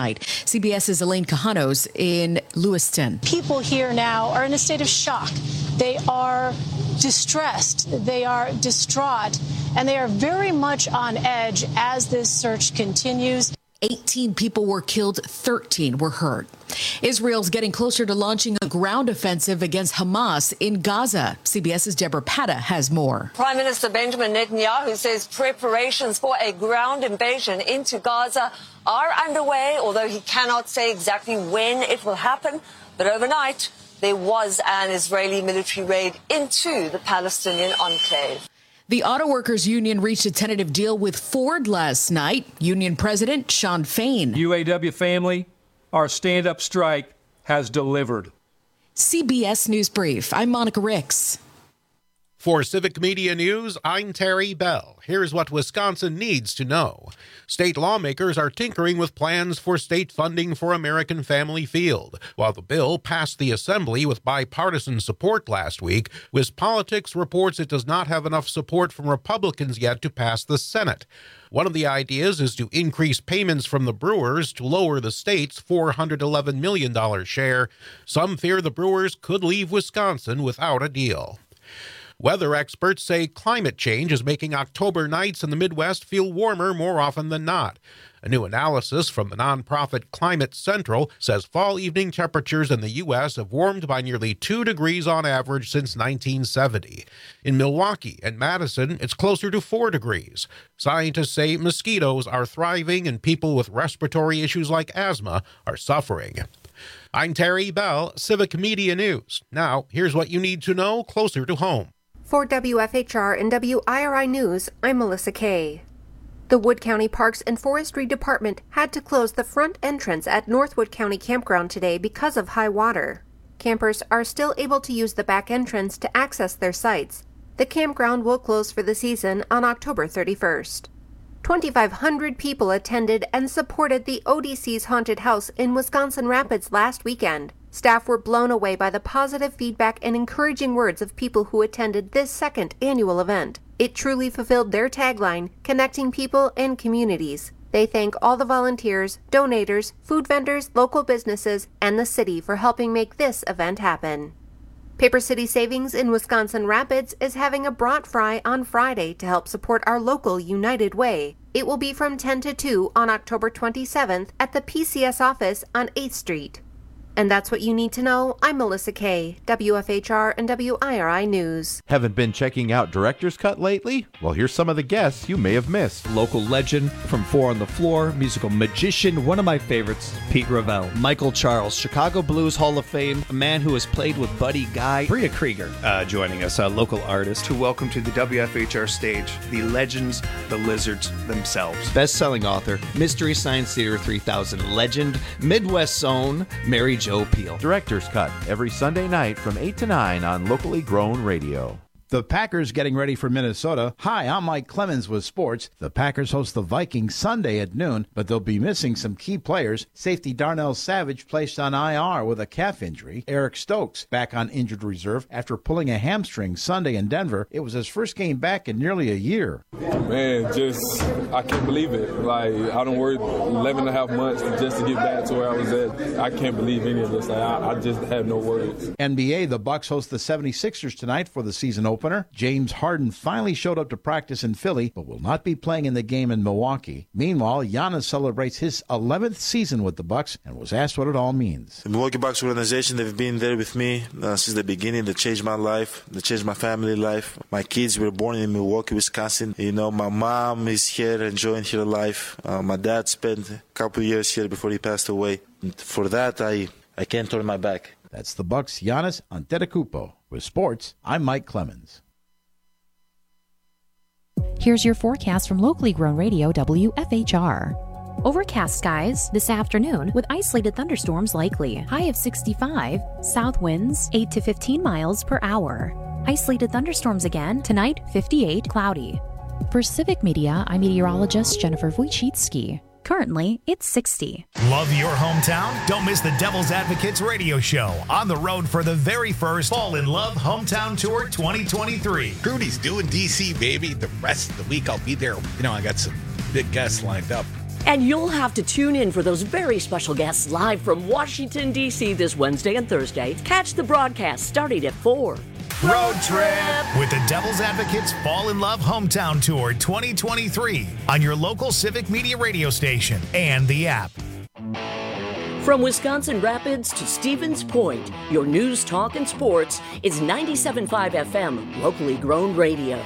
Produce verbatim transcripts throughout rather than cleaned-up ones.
night. CBS's Elaine Cajanos in Lewiston. People here now are in a state of shock. They are distressed. They are distraught. And they are very much on edge as this search continues. eighteen people were killed, thirteen were hurt. Israel's getting closer to launching a ground offensive against Hamas in Gaza. CBS's Deborah Patta has more. Prime Minister Benjamin Netanyahu says preparations for a ground invasion into Gaza are underway, although he cannot say exactly when it will happen. But overnight, there was an Israeli military raid into the Palestinian enclave. The Auto Workers Union reached a tentative deal with Ford last night. Union President Shawn Fain. U A W family, our stand-up strike has delivered. C B S News Brief. I'm Monica Ricks. For Civic Media News, I'm Terry Bell. Here's what Wisconsin needs to know. State lawmakers are tinkering with plans for state funding for American Family Field. While the bill passed the Assembly with bipartisan support last week, WisPolitics reports it does not have enough support from Republicans yet to pass the Senate. One of the ideas is to increase payments from the Brewers to lower the state's four hundred eleven million dollars share. Some fear the Brewers could leave Wisconsin without a deal. Weather experts say climate change is making October nights in the Midwest feel warmer more often than not. A new analysis from the nonprofit Climate Central says fall evening temperatures in the U S have warmed by nearly two degrees on average since nineteen seventy. In Milwaukee and Madison, it's closer to four degrees. Scientists say mosquitoes are thriving and people with respiratory issues like asthma are suffering. I'm Terry Bell, Civic Media News. Now, here's what you need to know closer to home. For W F H R and W I R I News, I'm Melissa Kay. The Wood County Parks and Forestry Department had to close the front entrance at Northwood County Campground today because of high water. Campers are still able to use the back entrance to access their sites. The campground will close for the season on October thirty-first. twenty-five hundred people attended and supported the O D C's Haunted House in Wisconsin Rapids last weekend. Staff were blown away by the positive feedback and encouraging words of people who attended this second annual event. It truly fulfilled their tagline, connecting people and communities. They thank all the volunteers, donators, food vendors, local businesses, and the city for helping make this event happen. Paper City Savings in Wisconsin Rapids is having a brat fry on Friday to help support our local United Way. It will be from ten to two on October twenty-seventh at the P C S office on eighth street. And that's what you need to know. I'm Melissa Kay, W F H R and W I R I News. Haven't been checking out Director's Cut lately? Well, here's some of the guests you may have missed. Local legend from Four on the Floor, musical magician, one of my favorites, Pete Ravel. Michael Charles, Chicago Blues Hall of Fame, a man who has played with Buddy Guy. Bria Krieger uh, joining us, a local artist. To welcome to the W F H R stage, the legends, the lizards themselves. Best-selling author, Mystery Science Theater three thousand legend, Midwest's own, Mary Joe Peel. Director's Cut, every Sunday night from eight to nine on locally grown radio. The Packers getting ready for Minnesota. Hi, I'm Mike Clemens with sports. The Packers host the Vikings Sunday at noon, but they'll be missing some key players. Safety Darnell Savage placed on I R with a calf injury. Eric Stokes back on injured reserve after pulling a hamstring Sunday in Denver. It was his first game back in nearly a year. Man, just, I can't believe it. Like, I don't work eleven and a half months just to get back to where I was at. I can't believe any of this. Like, I, I just have no words. N B A, the Bucks host the seventy-sixers tonight for the season opener. James Harden finally showed up to practice in Philly, but will not be playing in the game in Milwaukee. Meanwhile, Giannis celebrates his eleventh season with the Bucks and was asked what it all means. The Milwaukee Bucks organization, they've been there with me uh, since the beginning. They changed my life. They changed my family life. My kids were born in Milwaukee, Wisconsin. You know, my mom is here enjoying her life. Uh, my dad spent a couple of years here before he passed away. And for that, I, I can't turn my back. That's the Bucks' Giannis Antetokounmpo. With sports, I'm Mike Clemens. Here's your forecast from locally grown radio W F H R. Overcast skies this afternoon with isolated thunderstorms likely. High of sixty-five. South winds eight to fifteen miles per hour. Isolated thunderstorms again tonight, fifty-eight, cloudy. For Civic Media, I'm meteorologist Jennifer Wojcicki. Currently, it's sixty. Love your hometown? Don't miss the Devil's Advocates radio show. On the road for the very first Fall in Love Hometown Tour twenty twenty-three. Rudy's doing D C, baby. The rest of the week I'll be there. You know, I got some big guests lined up. And you'll have to tune in for those very special guests live from Washington, D C this Wednesday and Thursday. Catch the broadcast starting at four. Road trip with the Devil's Advocates Fall in Love Hometown Tour twenty twenty-three on your local Civic Media radio station and the app. From Wisconsin Rapids to Stevens Point, your news, talk, and sports is ninety-seven point five F M, locally grown radio.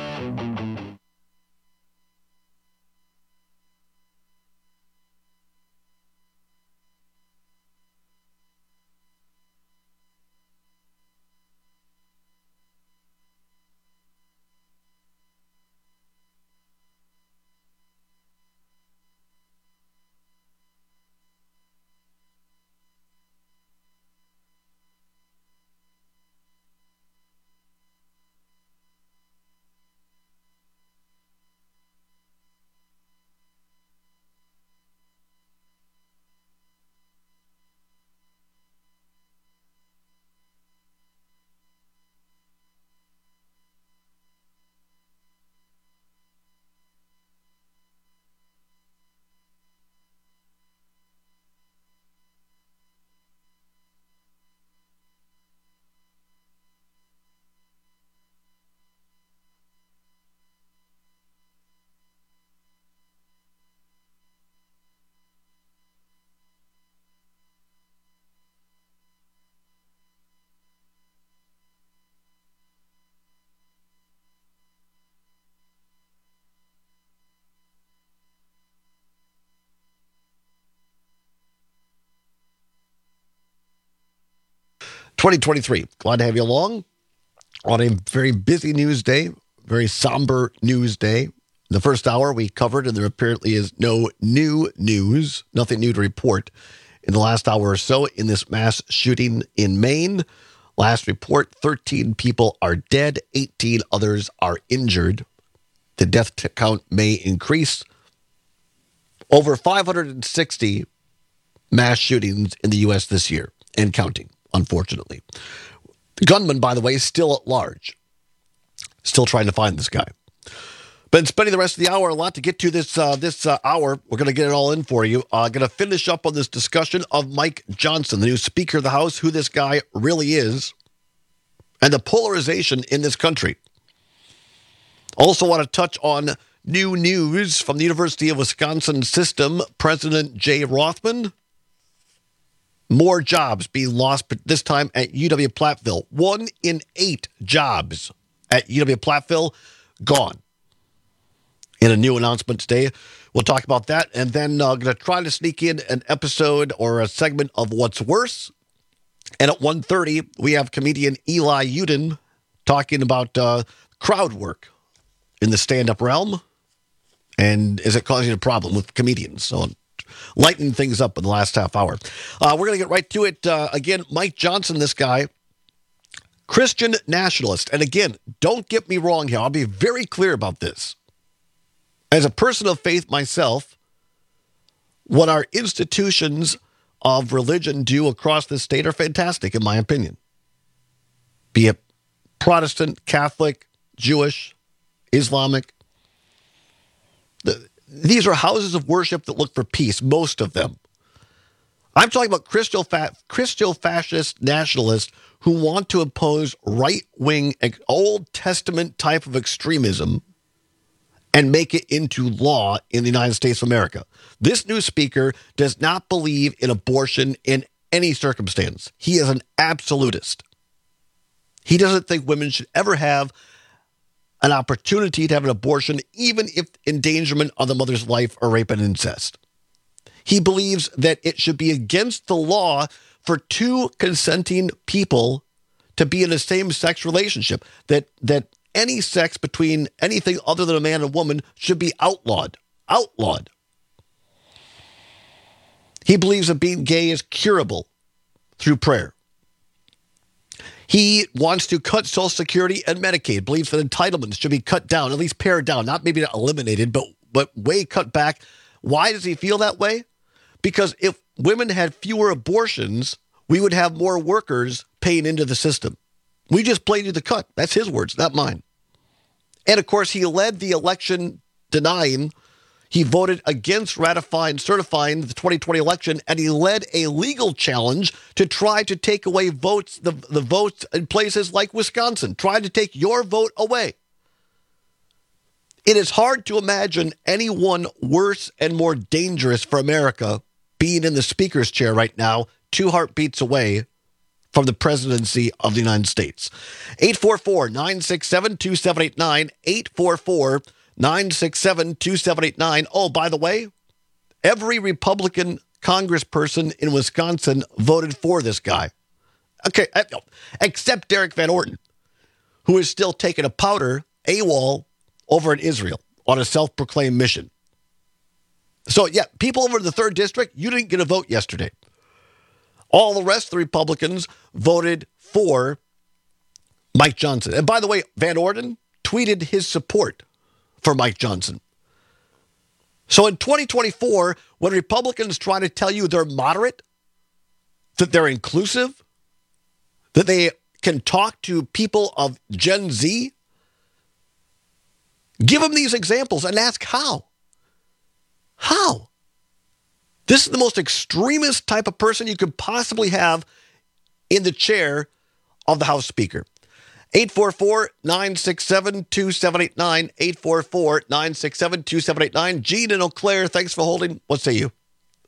twenty twenty-three. Glad to have you along on a very busy news day, very somber news day. The first hour we covered, and there apparently is no new news, nothing new to report in the last hour or so in this mass shooting in Maine. Last report, thirteen people are dead, eighteen others are injured. The death count may increase. Over five hundred sixty mass shootings in the U S this year and counting. Unfortunately. The gunman, by the way, is still at large. Still trying to find this guy. Been spending the rest of the hour, a lot to get to this uh, this uh, hour. We're going to get it all in for you. Uh, going to finish up on this discussion of Mike Johnson, the new Speaker of the House, who this guy really is, and the polarization in this country. Also want to touch on new news from the University of Wisconsin system. President Jay Rothman. More jobs being lost, but this time at U W-Platteville. One in eight jobs at U W-Platteville gone. In a new announcement today, we'll talk about that, and then I'm uh, going to try to sneak in an episode or a segment of What's Worse. And at one thirty, we have comedian Eli Uden talking about uh, crowd work in the stand-up realm, and is it causing a problem with comedians? So lighten things up in the last half hour. Uh, we're going to get right to it. Uh, again, Mike Johnson, this guy, Christian nationalist. And again, don't get me wrong here. I'll be very clear about this. As a person of faith myself, what our institutions of religion do across this state are fantastic, in my opinion. Be it Protestant, Catholic, Jewish, Islamic. The These are houses of worship that look for peace, most of them. I'm talking about Christo-fascist nationalists who want to impose right-wing, Old Testament type of extremism and make it into law in the United States of America. This new speaker does not believe in abortion in any circumstance. He is an absolutist. He doesn't think women should ever have an opportunity to have an abortion, even if endangerment of the mother's life or rape and incest. He believes that it should be against the law for two consenting people to be in a same-sex relationship, that that any sex between anything other than a man and woman should be outlawed. Outlawed. He believes that being gay is curable through prayer. He wants to cut Social Security and Medicaid, believes that entitlements should be cut down, at least pared down, not maybe not eliminated, but, but way cut back. Why does he feel that way? Because if women had fewer abortions, we would have more workers paying into the system. We just played you the cut. That's his words, not mine. And of course, he led the election denying. He voted against ratifying, certifying the twenty twenty election, and he led a legal challenge to try to take away votes, the, the votes in places like Wisconsin, trying to take your vote away. It is hard to imagine anyone worse and more dangerous for America being in the speaker's chair right now, two heartbeats away from the presidency of the United States. eight four four, nine six seven, two seven eight nine, eight four four, nine six seven, two seven eight nine. Oh, by the way, every Republican congressperson in Wisconsin voted for this guy. Okay, except Derek Van Orton, who is still taking a powder AWOL over in Israel on a self-proclaimed mission. So, yeah, people over in the third district, you didn't get a vote yesterday. All the rest of the Republicans voted for Mike Johnson. And by the way, Van Orton tweeted his support for Mike Johnson. So in twenty twenty-four, when Republicans try to tell you they're moderate, that they're inclusive, that they can talk to people of Gen Z, give them these examples and ask how. How? This is the most extremist type of person you could possibly have in the chair of the House Speaker. eight four four, nine six seven, two seven eight nine, eight four four, nine six seven, two seven eight nine. Gene and Eau Claire, thanks for holding. What say you?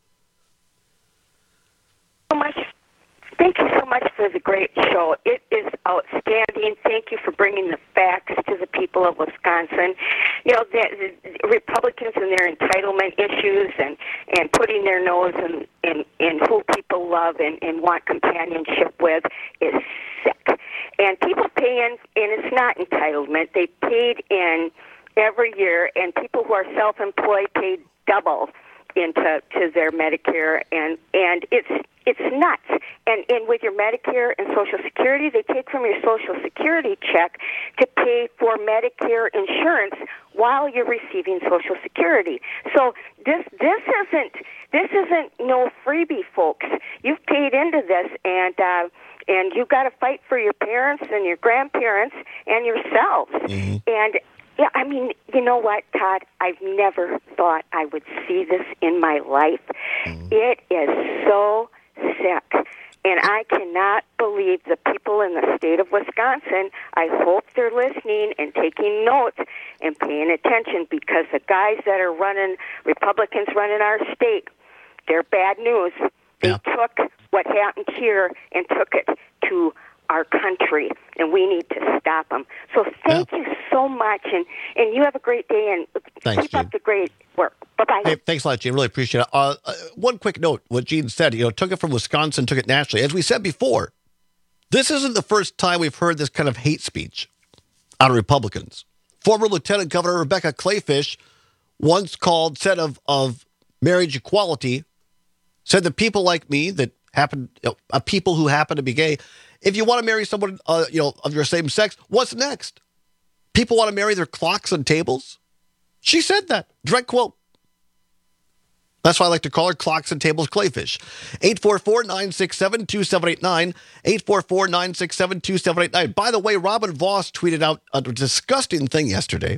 So much. Thank you so much for the great show. It is outstanding. Thank you for bringing the facts to the people of Wisconsin. You know, the, the Republicans and their entitlement issues and, and putting their nose in, in, in who people love and, and want companionship with is sick. And people pay in, and it's not entitlement. They paid in every year, and people who are self-employed paid double into to their Medicare, and and it's it's nuts. And and with your Medicare and Social Security, they take from your Social Security check to pay for Medicare insurance while you're receiving Social Security. So this this isn't this isn't no freebie, folks. You've paid into this, and uh, and you've got to fight for your parents and your grandparents and yourselves. Mm-hmm. And yeah, I mean, you know what, Todd? I've never thought I would see this in my life. Mm. It is so sick. And I cannot believe the people in the state of Wisconsin. I hope they're listening and taking notes and paying attention, because the guys that are running, Republicans running our state, they're bad news. They yeah. took what happened here and took it to our country, and we need to stop them. So thank yeah. you so much, and, and you have a great day, and Thanks, keep Gene. up the great work. Bye-bye. Hey, thanks a lot, Gene. Really appreciate it. Uh, uh, one quick note, what Gene said, you know, took it from Wisconsin, took it nationally. As we said before, this isn't the first time we've heard this kind of hate speech out of Republicans. Former Lieutenant Governor Rebecca Kleefisch once called, said of, of marriage equality, said that people like me that happen, you know, uh, people who happen to be gay, if you want to marry someone, uh, you know, of your same sex, what's next? People want to marry their clocks and tables? She said that. Direct quote. That's why I like to call her Clocks and Tables Kleefisch. eight four four, nine six seven, two seven eight nine. eight four four, nine six seven, two seven eight nine. By the way, Robin Voss tweeted out a disgusting thing yesterday.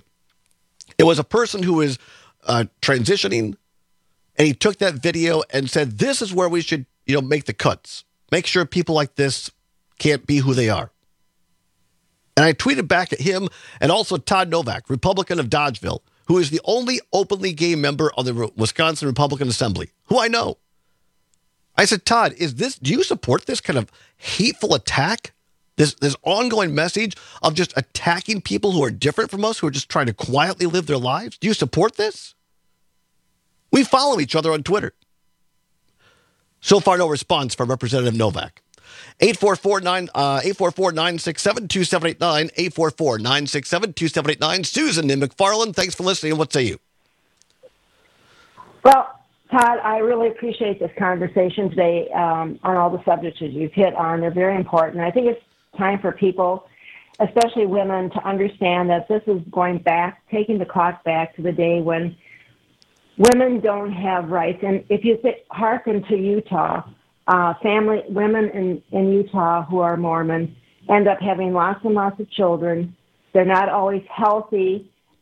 It was a person who was uh, transitioning, and he took that video and said, this is where we should, you know, make the cuts. Make sure people like this can't be who they are. And I tweeted back at him and also Todd Novak, Republican of Dodgeville, who is the only openly gay member of the Wisconsin Republican Assembly, who I know. I said, Todd, is this, do you support this kind of hateful attack? This, this ongoing message of just attacking people who are different from us, who are just trying to quietly live their lives? Do you support this? We follow each other on Twitter. So far, no response from Representative Novak. eight four four, nine six seven, two seven eight nine, eight four four, nine six seven, two seven eight nine. Susan in McFarland, thanks for listening. What say you? Well, Todd, I really appreciate this conversation today um, on all the subjects that you've hit on. They're very important. I think it's time for people, especially women, to understand that this is going back, taking the clock back to the day when women don't have rights. And if you th- hearken to Utah, Uh, family women in, in Utah who are Mormon end up having lots and lots of children. They're not always healthy.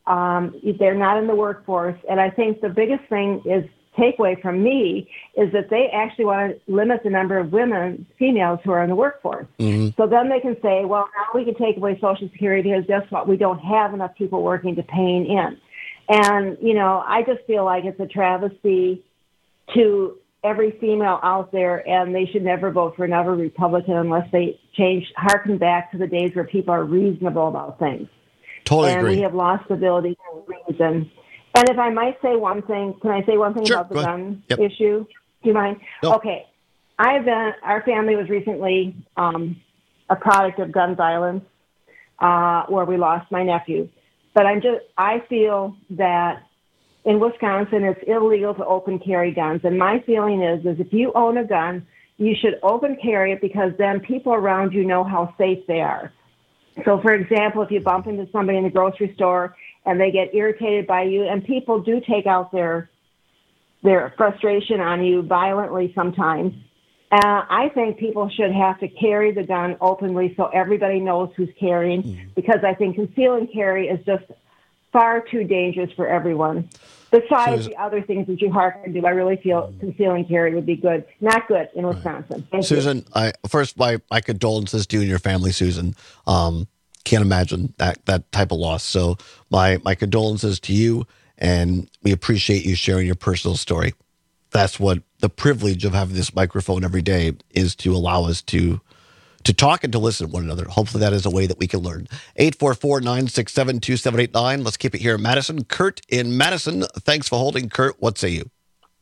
Um, they're not in the workforce. And I think the biggest thing is takeaway from me is that they actually want to limit the number of women, females who are in the workforce. Mm-hmm. So then they can say, well, now we can take away Social Security because guess what? We don't have enough people working to paying in. And, you know, I just feel like it's a travesty to every female out there, and they should never vote for another Republican unless they change, harken back to the days where people are reasonable about things. Totally and agree. we have lost the ability to reason. And if I might say one thing, can I say one thing Sure, about the go ahead. gun Yep. issue? Do you mind? No. Okay. I've been, our family was recently um, a product of gun violence uh, where we lost my nephew. But I'm just, I feel that in Wisconsin, it's illegal to open carry guns. And my feeling is, is if you own a gun, you should open carry it because then people around you know how safe they are. So, for example, if you bump into somebody in the grocery store and they get irritated by you, and people do take out their their frustration on you violently sometimes, uh, I think people should have to carry the gun openly so everybody knows who's carrying, mm-hmm. because I think conceal and carry is just far too dangerous for everyone. Besides Susan, the other things that you hearken to, I really feel conceal and carry would be good. Not good in Wisconsin. Thank Susan, you. I, first, my, my condolences to you and your family, Susan. Um, can't imagine that, that type of loss. So my, my condolences to you, and we appreciate you sharing your personal story. That's what the privilege of having this microphone every day is, to allow us to to talk and to listen to one another. Hopefully that is a way that we can learn. eight four four, nine six seven, two seven eight nine. Let's keep it here in Madison. Kurt in Madison. Thanks for holding. Kurt, what say you?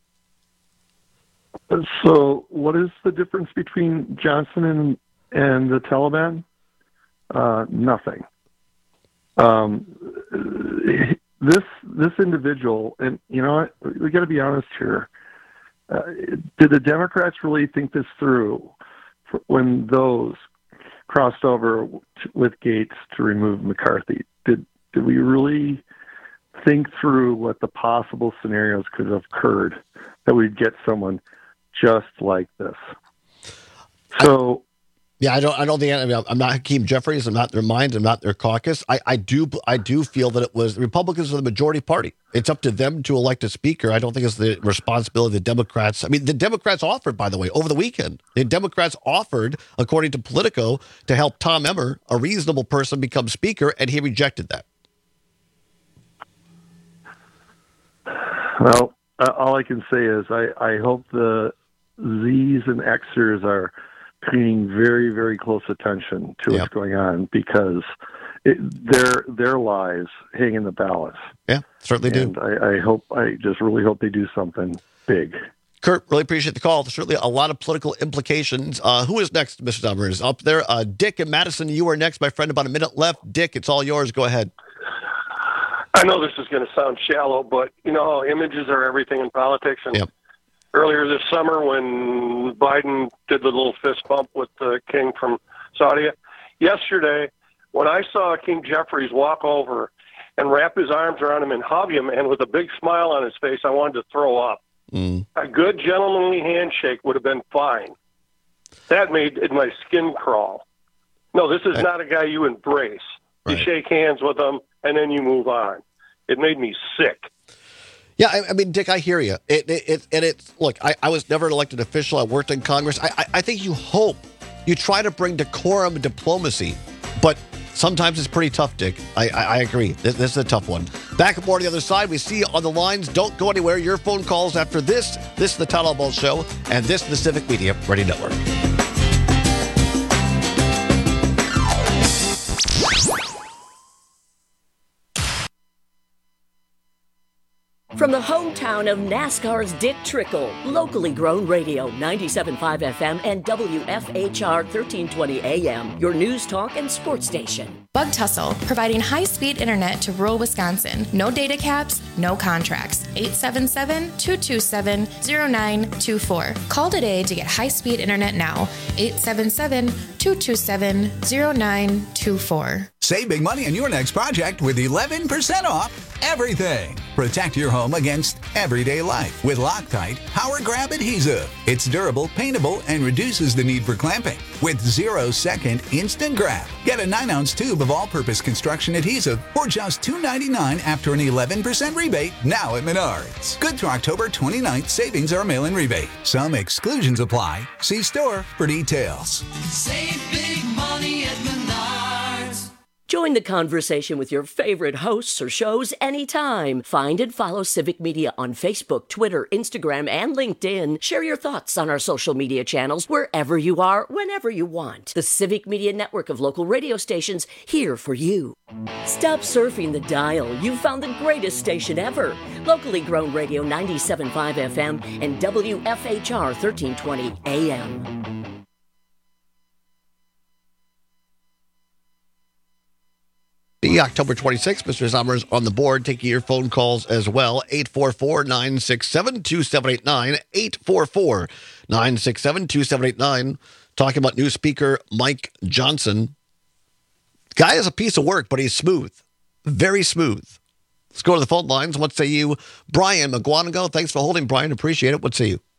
So what is the difference between Johnson and, and the Taliban? Uh, nothing. Um, this this individual, and you know what, we got to be honest here. Uh, did the Democrats really think this through when those crossed over t- with Gates to remove McCarthy? Did did we really think through what the possible scenarios could have occurred that we'd get someone just like this? So. Yeah, I don't. I don't think I mean, I'm not Hakeem Jeffries. I'm not their minds. I'm not their caucus. I, I do. I do feel that it was the Republicans are the majority party. It's up to them to elect a speaker. I don't think it's the responsibility of the Democrats. I mean, the Democrats offered, by the way, over the weekend. The Democrats offered, according to Politico, to help Tom Emmer, a reasonable person, become speaker, and he rejected that. Well, uh, all I can say is I, I hope the Z's and Xers are paying very, very close attention to yep. what's going on, because it, their their lives hang in the balance. Yeah, certainly and do. I, I hope, I just really hope they do something big. Kurt, really appreciate the call. There's certainly a lot of political implications. Uh, who is next, Mister Summers? Up there, uh, Dick in Madison. You are next, my friend. About a minute left. Dick, it's all yours. Go ahead. I know this is going to sound shallow, but you know how images are everything in politics. And yep. earlier this summer, when Biden did the little fist bump with the king from Saudi, yesterday, when I saw King Jeffries walk over and wrap his arms around him and hug him, and with a big smile on his face, I wanted to throw up. Mm. A good gentlemanly handshake would have been fine. That made my skin crawl. No, this is right. not a guy you embrace. Right. You shake hands with him, and then you move on. It made me sick. Yeah, I, I mean, Dick, I hear you. It, it, it, and it's look, I, I was never an elected official. I worked in Congress. I, I, I think you hope you try to bring decorum and diplomacy, but sometimes it's pretty tough, Dick. I, I, I agree. This, this is a tough one. Back more on the other side. We see you on the lines. Don't go anywhere. Your phone calls after this. This is the Town Hall Ball Show, and this is the Civic Media Radio Network. From the hometown of NASCAR's Dick Trickle, locally grown radio, ninety-seven point five F M and W F H R thirteen twenty A M, your news, talk, and sports station. Bug Tussle, providing high-speed internet to rural Wisconsin. No data caps, no contracts. eight seven seven, two two seven, zero nine two four. Call today to get high-speed internet now. eight seven seven, two two seven, zero nine two four. Save big money on your next project with eleven percent off everything. Protect your home against everyday life with Loctite Power Grab Adhesive. It's durable, paintable, and reduces the need for clamping with zero-second instant grab. Get a nine ounce tube of all-purpose construction adhesive for just two ninety-nine after an eleven percent rebate now at Menards. Good through October twenty-ninth. Savings are mail-in rebate. Some exclusions apply. See store for details. Save big money at Menards. Join the conversation with your favorite hosts or shows anytime. Find and follow Civic Media on Facebook, Twitter, Instagram, and LinkedIn. Share your thoughts on our social media channels wherever you are, whenever you want. The Civic Media network of local radio stations here for you. Stop surfing the dial. You've found the greatest station ever. Locally grown radio ninety-seven point five F M and W F H R thirteen twenty A M. The October twenty-sixth, Mister Sommer's on the board, taking your phone calls as well. eight four four, nine six seven, two seven eight nine, eight four four, nine six seven, two seven eight nine. Talking about new Speaker Mike Johnson. Guy is a piece of work, but he's smooth. Very smooth. Let's go to the phone lines. What say you? Brian McGuanago, thanks for holding, Brian. Appreciate it. What say you?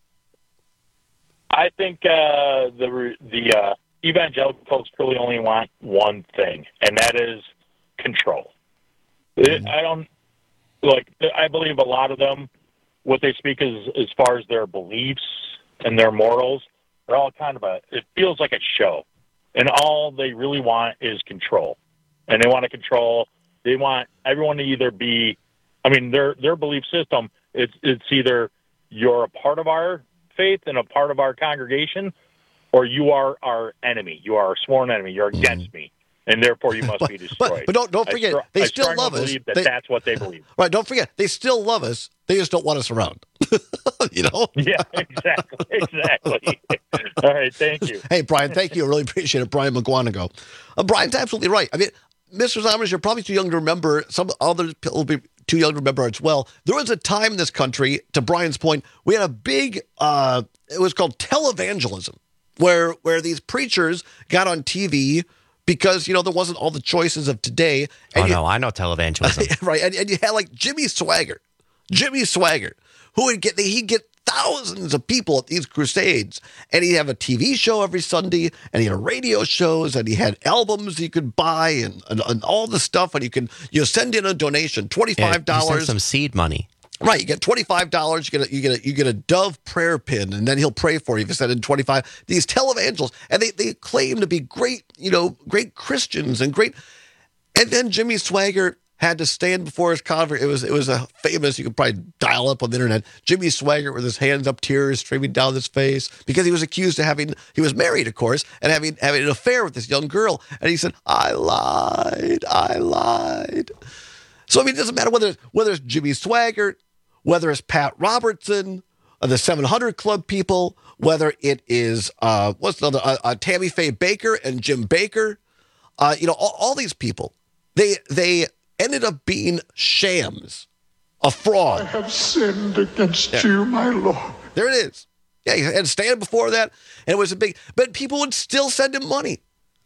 I think uh, the, the uh, evangelical folks really only want one thing, and that is control. Mm-hmm. I don't like. I believe a lot of them, what they speak is as far as their beliefs and their morals, they're all kind of a. It feels like a show, and all they really want is control, and they want to control. They want everyone to either be. I mean, their their belief system. It's it's either you're a part of our faith and a part of our congregation, or you are our enemy. You are our sworn enemy. You're against mm-hmm. me. And therefore, you must but, be destroyed. But, but don't don't forget, I, they I still love us. Believe that they, that's what they believe. Right? Don't forget, they still love us. They just don't want us around. You know? Yeah, exactly, exactly. All right, thank you. Hey, Brian, thank you. I really appreciate it, Brian McGuanago. Uh, Brian's absolutely right. I mean, Mister Sommers, you're probably too young to remember. Some other people will be too young to remember as well. There was a time in this country, to Brian's point, we had a big. Uh, it was called televangelism, where where these preachers got on T V. Because, you know, there wasn't all the choices of today. And oh, you, no, I know televangelism. Right, and, and you had, like, Jimmy Swaggart. Jimmy Swaggart, who would get, he'd get thousands of people at these crusades. And he'd have a T V show every Sunday, and he had radio shows, and he had albums you could buy, and, and, and all the stuff, and you can you know, send in a donation, twenty-five dollars. Yeah, you send some seed money. Right, you get twenty-five dollars, you get a, you get a, you get a Dove prayer pin, and then he'll pray for you if you send in twenty-five dollars. These televangelists, and they, they claim to be great, you know, great Christians and great. And then Jimmy Swaggart had to stand before his convert. It was it was a famous, you could probably dial up on the internet, Jimmy Swaggart with his hands up, tears streaming down his face, because he was accused of having, he was married, of course, and having, having an affair with this young girl. And he said, I lied, I lied. So, I mean, it doesn't matter whether, whether it's Jimmy Swaggart, whether it's Pat Robertson, uh, the seven hundred Club people, whether it is, uh, what's the other, uh, uh, Tammy Faye Baker and Jim Baker, uh, you know, all, all these people, they they ended up being shams, a fraud. I have sinned against yeah. you, my Lord. There it is. Yeah, he had to stand before that, and it was a big, but people would still send him money.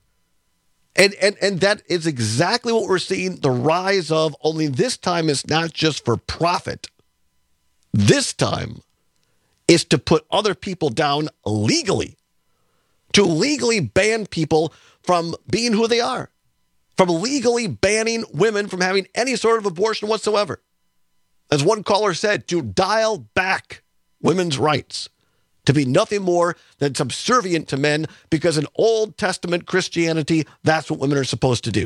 And, and and that is exactly what we're seeing, the rise of, only this time it's not just for profit. This time is to put other people down legally, to legally ban people from being who they are, from legally banning women from having any sort of abortion whatsoever. As one caller said, to dial back women's rights, to be nothing more than subservient to men, because in Old Testament Christianity, that's what women are supposed to do.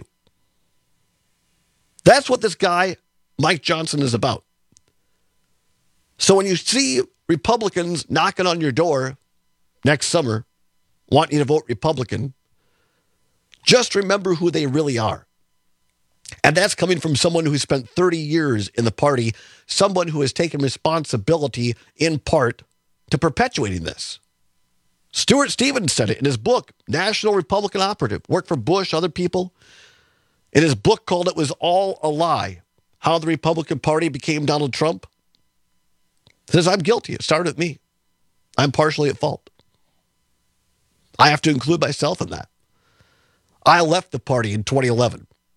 That's what this guy, Mike Johnson, is about. So when you see Republicans knocking on your door next summer, wanting you to vote Republican, just remember who they really are. And that's coming from someone who spent thirty years in the party, someone who has taken responsibility in part to perpetuating this. Stuart Stevens said it in his book, National Republican Operative, worked for Bush, other people. In his book called It Was All a Lie, How the Republican Party Became Donald Trump. Says, I'm guilty. It started with me. I'm partially at fault. I have to include myself in that. I left the party in twenty eleven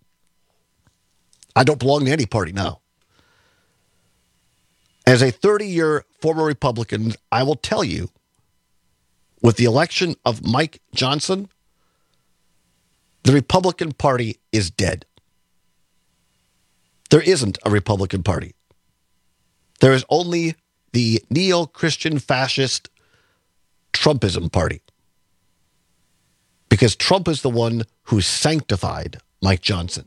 I don't belong to any party now. As a thirty-year former Republican, I will tell you, with the election of Mike Johnson, the Republican Party is dead. There isn't a Republican Party. There is only the neo-Christian fascist Trumpism Party. Because Trump is the one who sanctified Mike Johnson.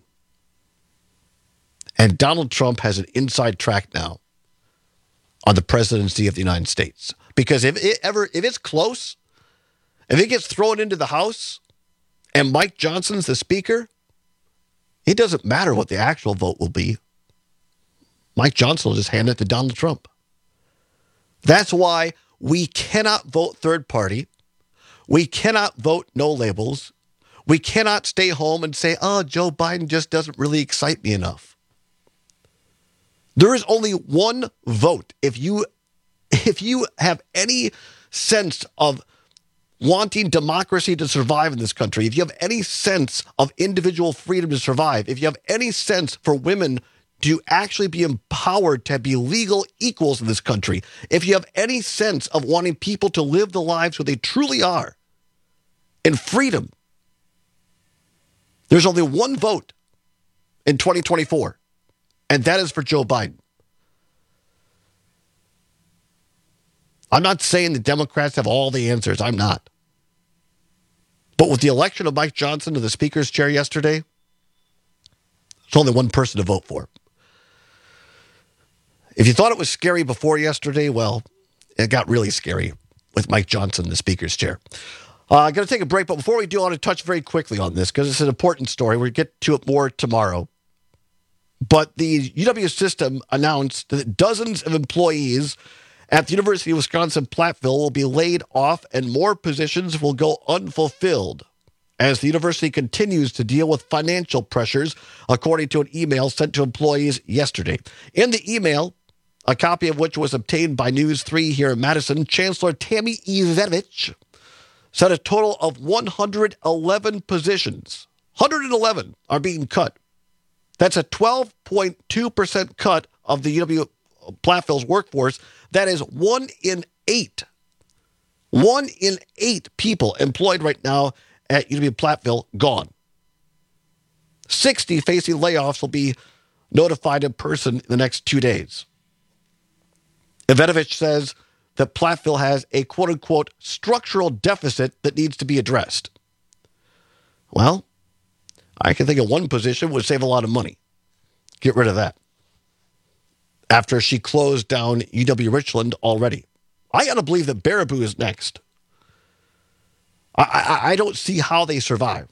And Donald Trump has an inside track now on the presidency of the United States. Because if it ever, if it's close, if it gets thrown into the House and Mike Johnson's the speaker, it doesn't matter what the actual vote will be. Mike Johnson will just hand it to Donald Trump. That's why we cannot vote third party. We cannot vote no labels. We cannot stay home and say, oh, Joe Biden just doesn't really excite me enough. There is only one vote. If you, if you have any sense of wanting democracy to survive in this country, if you have any sense of individual freedom to survive, if you have any sense for women to actually be empowered to be legal equals in this country, if you have any sense of wanting people to live the lives where they truly are in freedom, there's only one vote in twenty twenty-four, and that is for Joe Biden. I'm not saying the Democrats have all the answers. I'm not. But with the election of Mike Johnson to the speaker's chair yesterday, there's only one person to vote for. If you thought it was scary before yesterday, well, it got really scary with Mike Johnson in the speaker's chair. Uh, I'm going to take a break, but before we do, I want to touch very quickly on this because it's an important story. We'll get to it more tomorrow. But the U W system announced that dozens of employees at the University of Wisconsin-Platteville will be laid off and more positions will go unfulfilled as the university continues to deal with financial pressures, according to an email sent to employees yesterday. In the email, a copy of which was obtained by News three here in Madison, Chancellor Tammy Ivanich said a total of one hundred eleven positions, one hundred eleven are being cut. That's a twelve point two percent cut of the U W Platteville's workforce. That is one in eight. One in eight people employed right now at U W Platteville gone. sixty facing layoffs will be notified in person in the next two days. Ivanovich says that Platteville has a quote-unquote structural deficit that needs to be addressed. Well, I can think of one position would save a lot of money. Get rid of that. After she closed down U W Richland already. I got to believe that Baraboo is next. I, I, I don't see how they survive.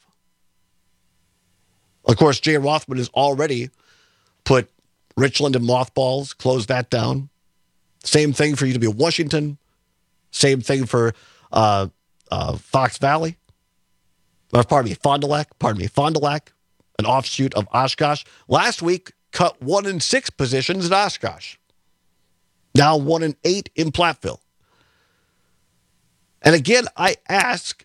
Of course, Jay Rothman has already put Richland in mothballs, closed that down. Same thing for U W Washington. Same thing for uh, uh, Fox Valley. Or pardon me, Fond du Lac. Pardon me, Fond du Lac, an offshoot of Oshkosh. Last week, cut one in six positions in Oshkosh. Now one in eight in Platteville. And again, I ask,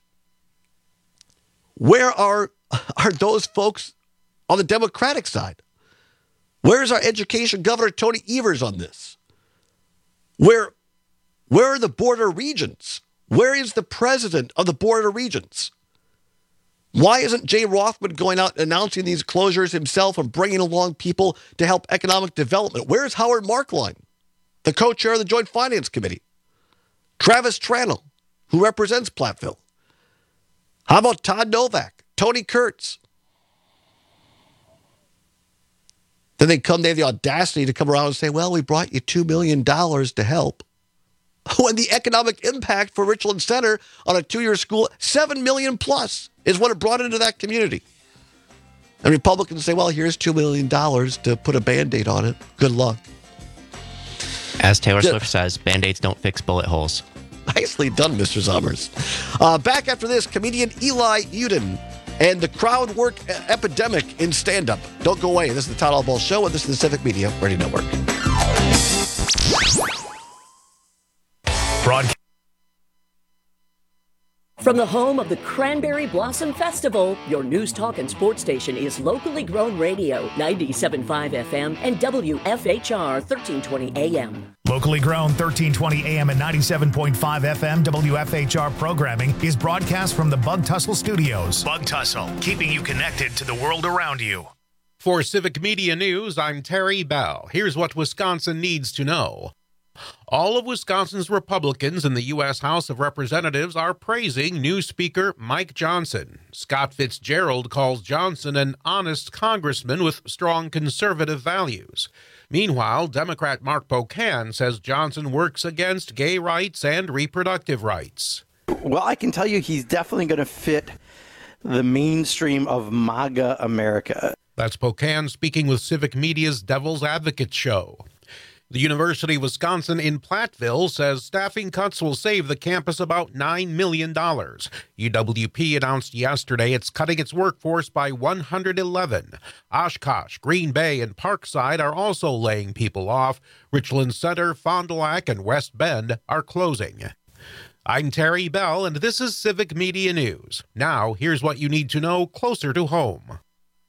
where are, are those folks on the Democratic side? Where is our education governor, Tony Evers, on this? Where, where are the border regions? Where is the president of the border regions? Why isn't Jay Rothman going out and announcing these closures himself and bringing along people to help economic development? Where's Howard Markline, the co-chair of the Joint Finance Committee? Travis Tranel, who represents Platteville. How about Todd Novak, Tony Kurtz? Then they come, they have the audacity to come around and say, well, we brought you two million dollars to help. When the economic impact for Richland Center on a two-year school, seven million plus is what it brought into that community. And Republicans say, well, here's two million dollars to put a Band-Aid on it. Good luck. As Taylor Yeah. Swift says, Band-Aids don't fix bullet holes. Nicely done, Mister Summers. Uh, back after this, comedian Eli Uden and the crowd work e- epidemic in stand-up. Don't go away. This is the Todd Allball Show, and this is the Civic Media Radio Network. Broadcast From the home of the Cranberry Blossom Festival, your news, talk, and sports station is Locally Grown Radio, ninety-seven point five F M and W F H R thirteen twenty A M. Locally grown thirteen twenty A M and ninety-seven point five F M W F H R programming is broadcast from the Bug Tussle Studios. Bug Tussle, keeping you connected to the world around you. For Civic Media News, I'm Terry Bell. Here's what Wisconsin needs to know. All of Wisconsin's Republicans in the U S House of Representatives are praising new Speaker Mike Johnson. Scott Fitzgerald calls Johnson an honest congressman with strong conservative values. Meanwhile, Democrat Mark Pocan says Johnson works against gay rights and reproductive rights. Well, I can tell you he's definitely going to fit the mainstream of MAGA America. That's Pocan speaking with Civic Media's Devil's Advocate show. The University of Wisconsin in Platteville says staffing cuts will save the campus about nine million dollars. U W P announced yesterday it's cutting its workforce by one hundred eleven. Oshkosh, Green Bay, and Parkside are also laying people off. Richland Center, Fond du Lac, and West Bend are closing. I'm Terry Bell, and this is Civic Media News. Now, here's what you need to know closer to home.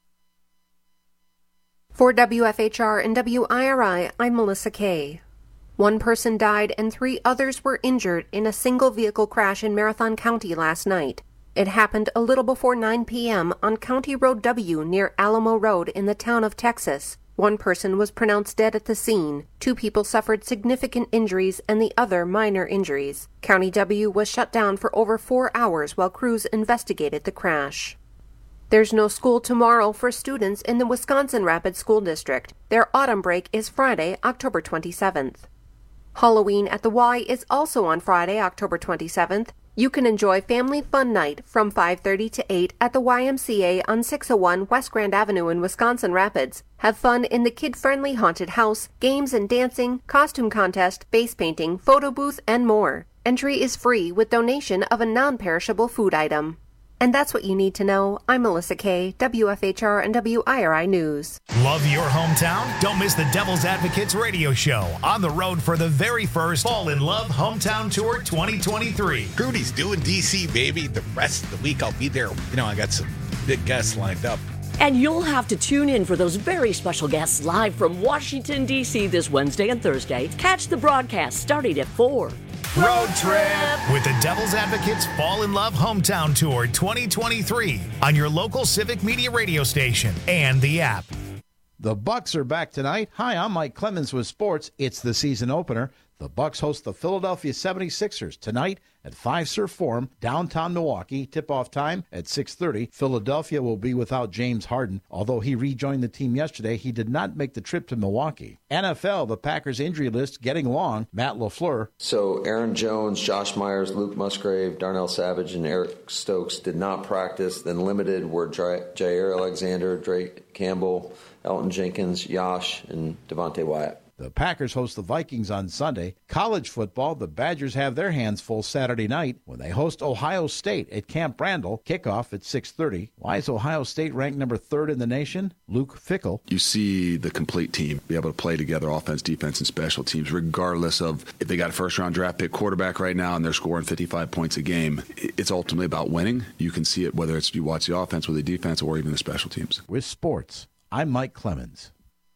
For W F H R and W I R I, I'm Melissa Kay. One person died and three others were injured in a single-vehicle crash in Marathon County last night. It happened a little before nine p.m. on County Road W near Alamo Road in the town of Texas. One person was pronounced dead at the scene. Two people suffered significant injuries and the other minor injuries. County W was shut down for over four hours while crews investigated the crash. There's no school tomorrow for students in the Wisconsin Rapids School District. Their autumn break is Friday, October twenty-seventh. Halloween at the Y is also on Friday, October twenty-seventh. You can enjoy Family Fun Night from five thirty to eight at the Y M C A on six oh one West Grand Avenue in Wisconsin Rapids. Have fun in the kid-friendly haunted house, games and dancing, costume contest, face painting, photo booth, and more. Entry is free with donation of a non-perishable food item. And that's what you need to know. I'm Melissa Kay, W F H R and W I R I News. Love your hometown? Don't miss the Devil's Advocates radio show on the road for the very first Fall in Love Hometown Tour twenty twenty-three. Rudy's doing D C, baby. The rest of the week I'll be there. You know, I got some big guests lined up. And you'll have to tune in for those very special guests live from Washington, D C this Wednesday and Thursday. Catch the broadcast starting at four. Road trip with the Devil's Advocates Fall in Love Hometown Tour twenty twenty-three on your local Civic Media radio station and the app. The Bucks are back tonight. Hi, I'm Mike Clemens with sports. It's the season opener. The Bucks host the Philadelphia seventy-sixers tonight at Five Surf Forum, downtown Milwaukee. Tip-off time at six thirty. Philadelphia will be without James Harden. Although he rejoined the team yesterday, he did not make the trip to Milwaukee. N F L, the Packers injury list getting long. Matt LaFleur. So Aaron Jones, Josh Myers, Luke Musgrave, Darnell Savage, and Eric Stokes did not practice. Then limited were Jair Alexander, Drake Campbell, Elton Jenkins, Yash, and Devontae Wyatt. The Packers host the Vikings on Sunday. College football, the Badgers have their hands full Saturday night when they host Ohio State at Camp Randall. Kickoff at six thirty. Why is Ohio State ranked number third in the nation? Luke Fickell. You see the complete team be able to play together, offense, defense, and special teams, regardless of if they got a first-round draft pick quarterback right now and they're scoring fifty-five points a game. It's ultimately about winning. You can see it whether it's you watch the offense or the defense or even the special teams. With sports, I'm Mike Clemens.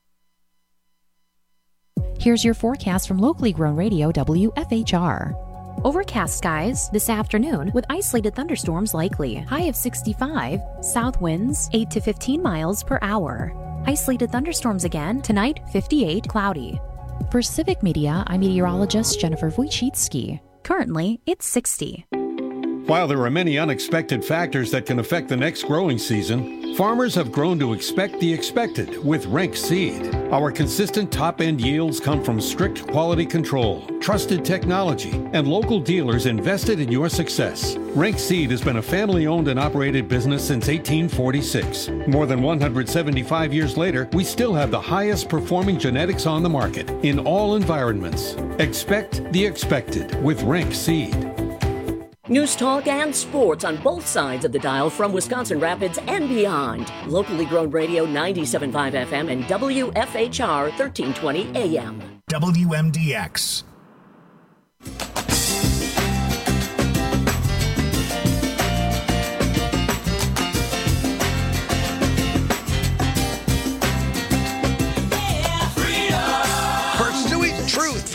Here's your forecast from Locally Grown Radio W F H R. Overcast skies this afternoon with isolated thunderstorms likely. High of sixty-five. South winds eight to fifteen miles per hour. Isolated thunderstorms again tonight, fifty-eight, cloudy. For Civic Media, I'm meteorologist Jennifer Wojcicki. Currently, it's sixty. While there are many unexpected factors that can affect the next growing season, farmers have grown to expect the expected with Renk Seed. Our consistent top-end yields come from strict quality control, trusted technology, and local dealers invested in your success. Renk Seed has been a family-owned and operated business since eighteen forty-six. More than one hundred seventy-five years later, we still have the highest performing genetics on the market in all environments. Expect the expected with Renk Seed. News, talk, and sports on both sides of the dial from Wisconsin Rapids and beyond. Locally Grown Radio ninety-seven point five F M and W F H R thirteen twenty A M. W M D X.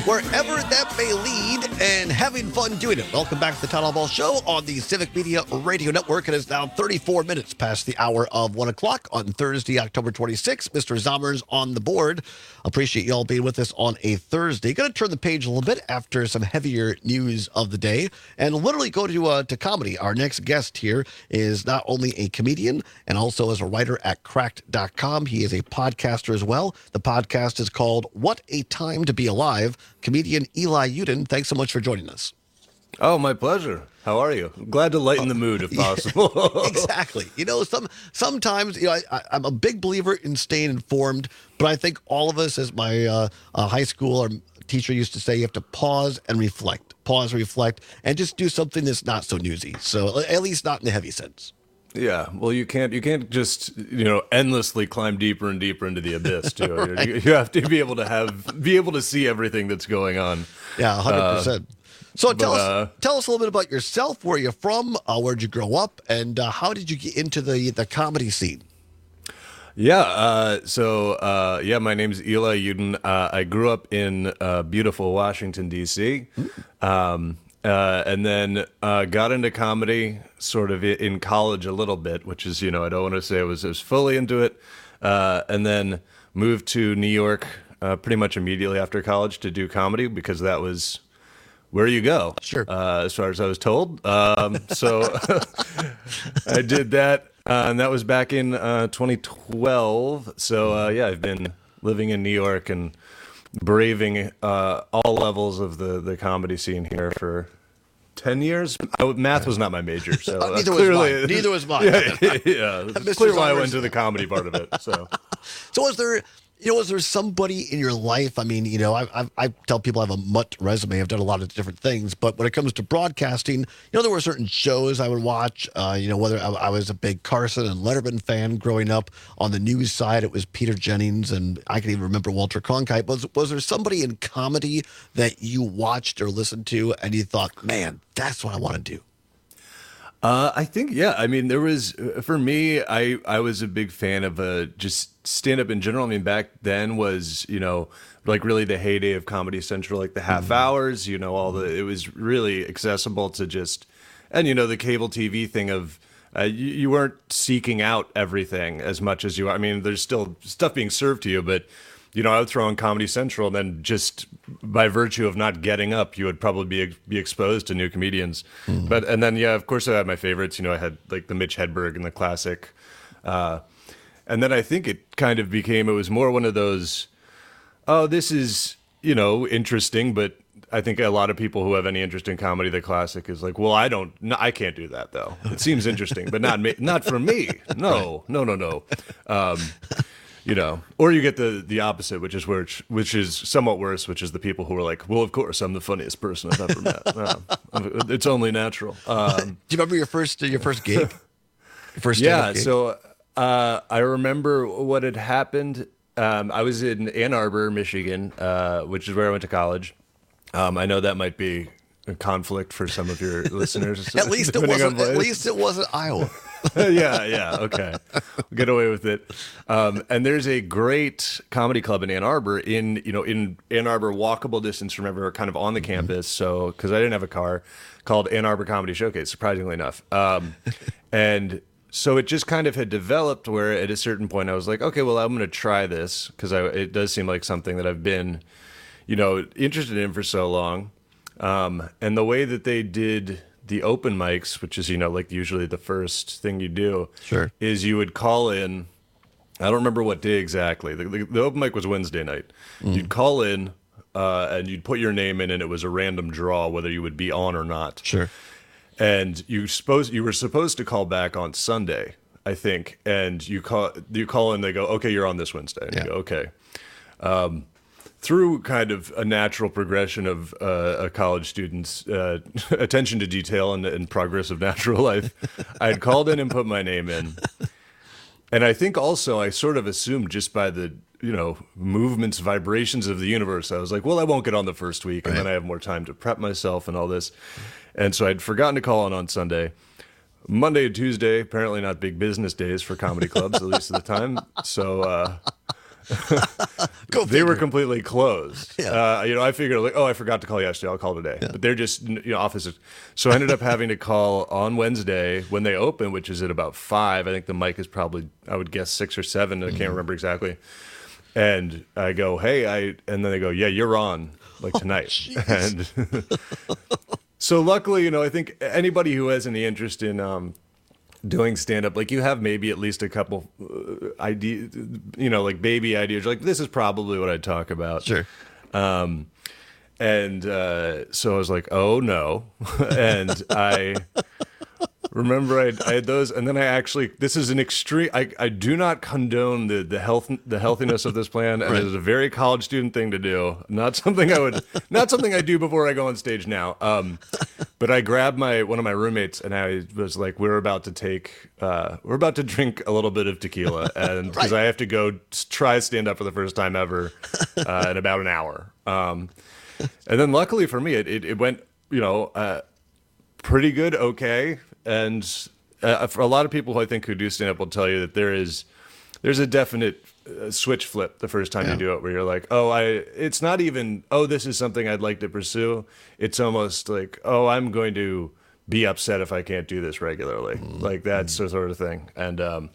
wherever that may lead, and having fun doing it. Welcome back to the Town Hall Ball Show on the Civic Media Radio Network. It is now thirty-four minutes past the hour of one o'clock on Thursday, October twenty-sixth. Mister Zommers on the board. Appreciate you all being with us on a Thursday. Going to turn the page a little bit after some heavier news of the day and literally go to uh, to comedy. Our next guest here is not only a comedian and also is a writer at cracked dot com. He is a podcaster as well. The podcast is called What a Time to Be Alive. Comedian Eli Yudin, thanks so much for joining us. Oh, my pleasure. How are you? Glad to lighten the mood if possible. Exactly. You know, some sometimes, you know, I, I, I'm a big believer in staying informed, but I think all of us, as my uh, uh, high school or teacher used to say, you have to pause and reflect, pause, reflect, and just do something that's not so newsy. So at least not in the heavy sense. Yeah, well, you can't you can't just you know endlessly climb deeper and deeper into the abyss. Too. Right. you, you have to be able to have be able to see everything that's going on. Yeah, one hundred percent. So tell but, us uh, tell us a little bit about yourself. Where you're from? Uh, where'd you grow up? And uh, how did you get into the the comedy scene? Yeah, uh, so uh, yeah, my name's Eli Yudin. Uh, I grew up in uh, beautiful Washington D C, um, uh, and then uh, got into comedy sort of in college a little bit, which is you know I don't want to say I was I was fully into it, uh, and then moved to New York uh, pretty much immediately after college to do comedy because that was where you go. Sure. Uh, as far as I was told. Um, so I did that, uh, and that was back in uh, twenty twelve. So, uh, yeah, I've been living in New York and braving uh, all levels of the, the comedy scene here for ten years. I, math was not my major, so uh, Neither was clearly, mine. Neither was mine. Yeah, yeah, yeah. It's Mister clear why I Zommers. went to the comedy part of it. So, So was there, you know, was there somebody in your life? I mean, you know, I, I, I tell people I have a mutt resume. I've done a lot of different things, but when it comes to broadcasting, you know, there were certain shows I would watch. Uh, you know, whether I, I was a big Carson and Letterman fan growing up. On the news side, it was Peter Jennings, and I can even remember Walter Cronkite. Was was there somebody in comedy that you watched or listened to, and you thought, man, that's what I want to do? Uh, I think, yeah. I mean, there was, for me, I, I was a big fan of uh, just stand-up in general. I mean, back then was, you know, like really the heyday of Comedy Central, like the half Mm-hmm. hours, you know, all the, it was really accessible to just, and, you know, the cable T V thing of, uh, you, you weren't seeking out everything as much as you are. I mean, there's still stuff being served to you, but, you know, I would throw on Comedy Central, and then just by virtue of not getting up, you would probably be be exposed to new comedians. Mm-hmm. But and then yeah, of course I had my favorites. You know, I had like the Mitch Hedberg and the classic, uh, and then I think it kind of became it was more one of those, oh, this is you know interesting, but I think a lot of people who have any interest in comedy, the classic is like, well, I don't, no, I can't do that though. It seems interesting, but not me, not for me. No, no, no, no. Um, You know, or you get the the opposite, which is which, which is somewhat worse, which is the people who are like, well, of course, I'm the funniest person I've ever met. No, it's only natural. Um, Do you remember your first your first gig? Your first yeah, stand-up gig? so uh, I remember what had happened. Um, I was in Ann Arbor, Michigan, uh, which is where I went to college. Um, I know that might be a conflict for some of your listeners. At least it depending on wasn't. At place. least it wasn't Iowa. yeah, yeah, okay. We'll get away with it. Um, and there's a great comedy club in Ann Arbor, in you know in Ann Arbor, walkable distance from everywhere, kind of on the campus. So because I didn't have a car, called Ann Arbor Comedy Showcase. Surprisingly enough, um, and so it just kind of had developed where at a certain point I was like, okay, well I'm going to try this because it does seem like something that I've been, you know, interested in for so long. Um, and the way that they did the open mics, which is, you know, like usually the first thing you do, sure, is you would call in. I don't remember what day exactly. The, the, the open mic was Wednesday night. Mm. You'd call in uh, and you'd put your name in, and it was a random draw whether you would be on or not. Sure. And you supposed you were supposed to call back on Sunday, I think. And you call you call in, they go, okay, you're on this Wednesday. And Yeah. you go, okay. Um, through kind of a natural progression of uh, a college student's uh, attention to detail and, and progress of natural life, I had called in and put my name in. And I think also I sort of assumed just by the, you know, movements, vibrations of the universe, I was like, well, I won't get on the first week, and Right. then I have more time to prep myself and all this. And so I'd forgotten to call in on Sunday. Monday and Tuesday, apparently not big business days for comedy clubs, at least at the time. So uh, they were completely closed. Yeah. Uh, you know, I figured like, oh, I forgot to call yesterday. I'll call today. Yeah. But they're just, you know, offices. So I ended up having to call on Wednesday when they open, which is at about five. I think the mic is probably, I would guess six or seven. I can't mm-hmm. remember exactly. And I go, hey, I, and then they go, yeah, you're on like tonight. Oh, and so luckily, you know, I think anybody who has any interest in, um, doing stand-up, like you have maybe at least a couple uh, ideas, you know, like baby ideas, like this is probably what I'd talk about. Sure. Um, and uh, so I was like, oh no. And I remember I, I had those, and then I actually, this is an extreme, I, I do not condone the, the health, the healthiness of this plan. And right. It is a very college student thing to do. Not something I would, not something I do before I go on stage now. Um, But I grabbed my one of my roommates, and I was like, "We're about to take, uh, we're about to drink a little bit of tequila, and because right. I have to go try stand up for the first time ever uh, in about an hour." Um, and then, luckily for me, it, it, it went, you know, uh, pretty good, okay. And uh, for a lot of people who I think who do stand up will tell you that there is, there's a definite uh, switch flip the first time yeah. you do it, where you're like, oh, I, it's not even, oh, this is something I'd like to pursue. It's almost like, oh, I'm going to be upset if I can't do this regularly. Mm-hmm. Like that's the sort of thing. And um,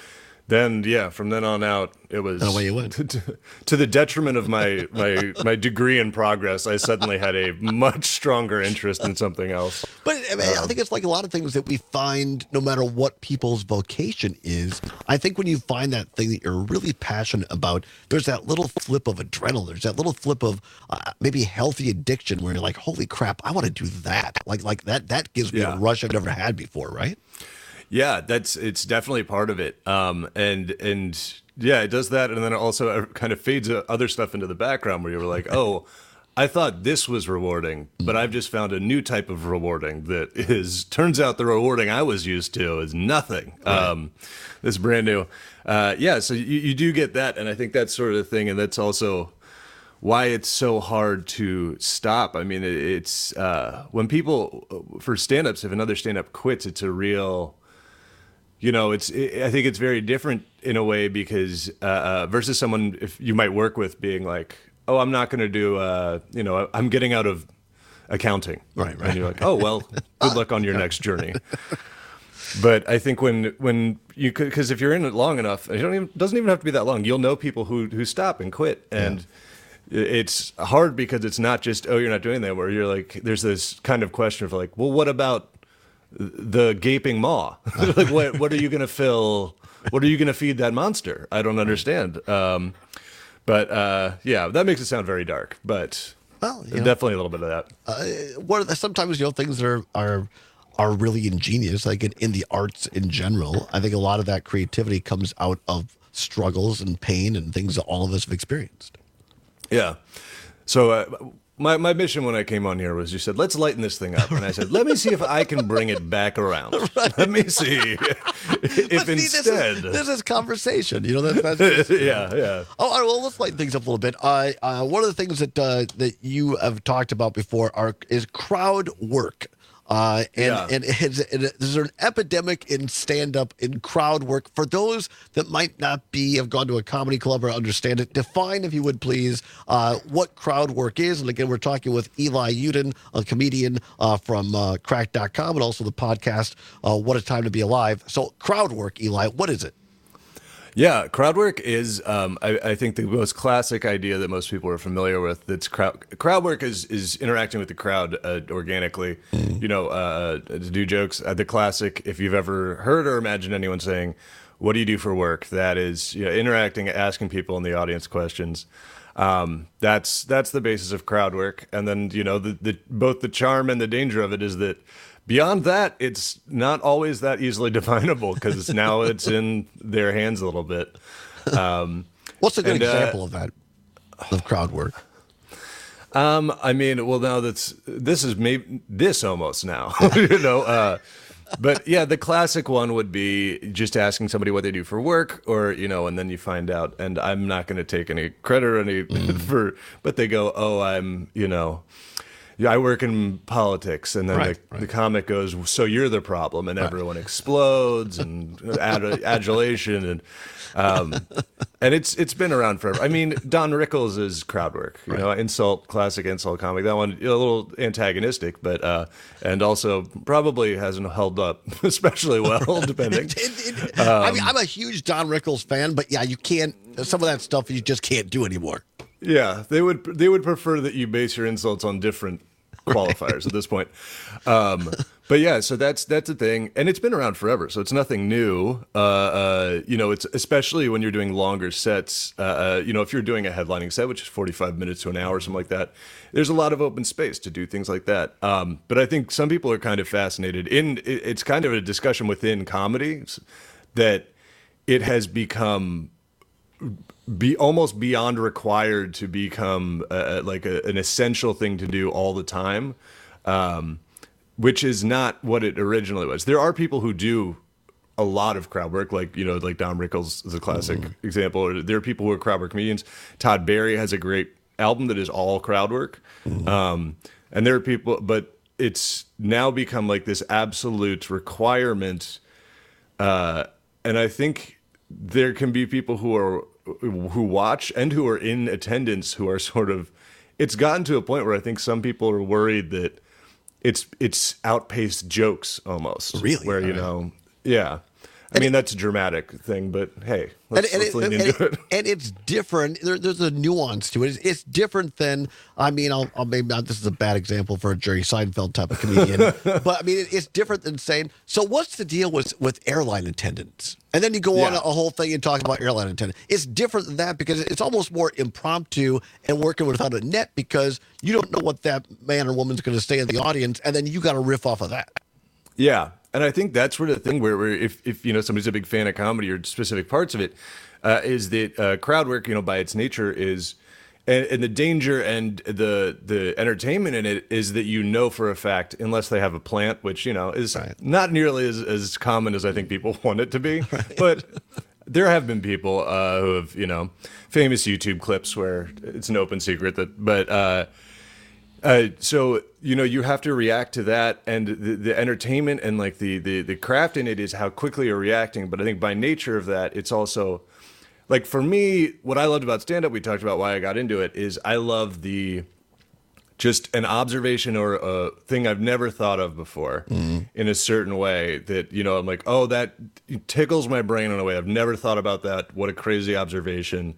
then, yeah, from then on out, it was and away you went. To, to the detriment of my, my, my degree in progress. I suddenly had a much stronger interest in something else. But I, mean, um, I think it's like a lot of things that we find, no matter what people's vocation is. I think when you find that thing that you're really passionate about, there's that little flip of adrenaline. There's that little flip of uh, maybe healthy addiction where you're like, holy crap, I want to do that. Like, like that, that gives me yeah. a rush I've never had before, right? Yeah, that's it's definitely part of it. Um, and and yeah, it does that, and then it also kind of fades other stuff into the background where you were like, oh, I thought this was rewarding, but I've just found a new type of rewarding that is turns out the rewarding I was used to is nothing. Right. Um, this brand new, uh, yeah. So you, you do get that, and I think that's sort of the thing, and that's also why it's so hard to stop. I mean, it, it's uh, when people for stand-ups, if another stand-up quits, it's a real. You know, it's. It, I think it's very different in a way because uh, uh, versus someone if you might work with being like, oh, I'm not going to do. Uh, you know, I'm getting out of accounting, right? Right. And you're like, oh well, good luck on your next journey. But I think when when you because if you're in it long enough, it don't even doesn't even have to be that long. You'll know people who who stop and quit, and yeah. it's hard because it's not just oh you're not doing that. Where you're like, there's this kind of question of like, well, what about the gaping maw? Like, what what are you going to fill? What are you going to feed that monster? I don't understand. Um, but uh, yeah, that makes it sound very dark. But well, you know, definitely a little bit of that. Uh, what are the, sometimes you know things that are are are really ingenious, like in, in the arts in general. I think a lot of that creativity comes out of struggles and pain and things that all of us have experienced. Yeah. So. Uh, My my mission when I came on here was you said, let's lighten this thing up. And I said, let me see if I can bring it back around. Right. Let me see if see, instead. This is, this is conversation. You know, that, that's yeah, yeah. Oh, all right, well, let's lighten things up a little bit. Uh, uh, one of the things that uh, that you have talked about before are is crowd work. Uh, and, yeah. and, and, and there's an epidemic in stand-up, in crowd work. For those that might not be, have gone to a comedy club or understand it, define, if you would please, uh, what crowd work is. And again, we're talking with Eli Yudin, a comedian uh, from uh, cracked dot com, and also the podcast, uh, What a Time to Be Alive. So crowd work, Eli, what is it? Yeah, crowd work is, um, I, I think, the most classic idea that most people are familiar with. That's crowd crowd work is is interacting with the crowd uh, organically, you know, uh, to do jokes. Uh, the classic, if you've ever heard or imagined anyone saying, "What do you do for work?" That is, you know, interacting, asking people in the audience questions. Um, that's that's the basis of crowd work. And then, you know, the, the both the charm and the danger of it is that. Beyond that, it's not always that easily definable because now it's in their hands a little bit. Um, What's a good and, example uh, of that, of crowd work? Um, I mean, well, now that's this is maybe this almost now, you know. Uh, but yeah, the classic one would be just asking somebody what they do for work, or you know, and then you find out. And I'm not going to take any credit or any mm. for, but they go, "Oh, I'm," you know. yeah, I work in politics, and then Right, the, the comic goes, so you're the problem, and everyone explodes and ad- adulation, and um, and it's it's been around forever. I mean, Don Rickles is crowd work, you know, insult, classic insult comic. That one a little antagonistic, but uh, and also probably hasn't held up especially well, depending. It- it- it- I mean, I'm a huge Don Rickles fan, but yeah, you can't. Some of that stuff you just can't do anymore. Yeah, they would they would prefer that you base your insults on different qualifiers at this point. Um, but yeah, so that's that's a thing, and it's been around forever, so it's nothing new. Uh, uh, you know, it's especially when you're doing longer sets. Uh, uh, you know, if you're doing a headlining set, which is forty-five minutes to an hour, something like that, there's a lot of open space to do things like that. Um, but I think some people are kind of fascinated in. It, it's kind of a discussion within comedy that it has become. Be almost beyond required to become uh, like a, an essential thing to do all the time, um, which is not what it originally was. There are people who do a lot of crowd work, like you know, like Don Rickles is a classic mm-hmm. example. Or there are people who are crowd work comedians. Todd Barry has a great album that is all crowd work, mm-hmm. um, and there are people, but it's now become like this absolute requirement, uh, and I think there can be people who are. who watch and who are in attendance who are sort of it's gotten to a point where I think some people are worried that it's it's outpaced jokes almost. Really? Where, you All right. know, yeah. I mean, that's a dramatic thing, but hey, let's, and, let's and, lean and, into and, it. and it's different. There, there's a nuance to it. It's, it's different than, I mean, I'll, I'll maybe not, this is a bad example for a Jerry Seinfeld type of comedian, but I mean, it, it's different than saying, so what's the deal with, with airline attendants? And then you go on Yeah. a, a whole thing and talk about airline attendants. It's different than that because it's almost more impromptu and working without a net because you don't know what that man or woman's going to say in the audience, and then you got to riff off of that. Yeah, and I think that's sort of the thing where, where if, if you know somebody's a big fan of comedy or specific parts of it, uh, is that uh, crowd work, you know, by its nature is, and, and the danger and the the entertainment in it is that you know for a fact, unless they have a plant, which you know is Right. not nearly as, as common as I think people want it to be, right. But there have been people uh, who have you know famous YouTube clips where it's an open secret that, but. Uh, Uh, so, you know, you have to react to that, and the, the entertainment and like the, the, the craft in it is how quickly you're reacting. But I think by nature of that, it's also like for me, what I loved about stand up, we talked about why I got into it, is I love the just an observation or a thing I've never thought of before mm-hmm. in a certain way that, you know, I'm like, oh, that tickles my brain in a way I've never thought about that. What a crazy observation.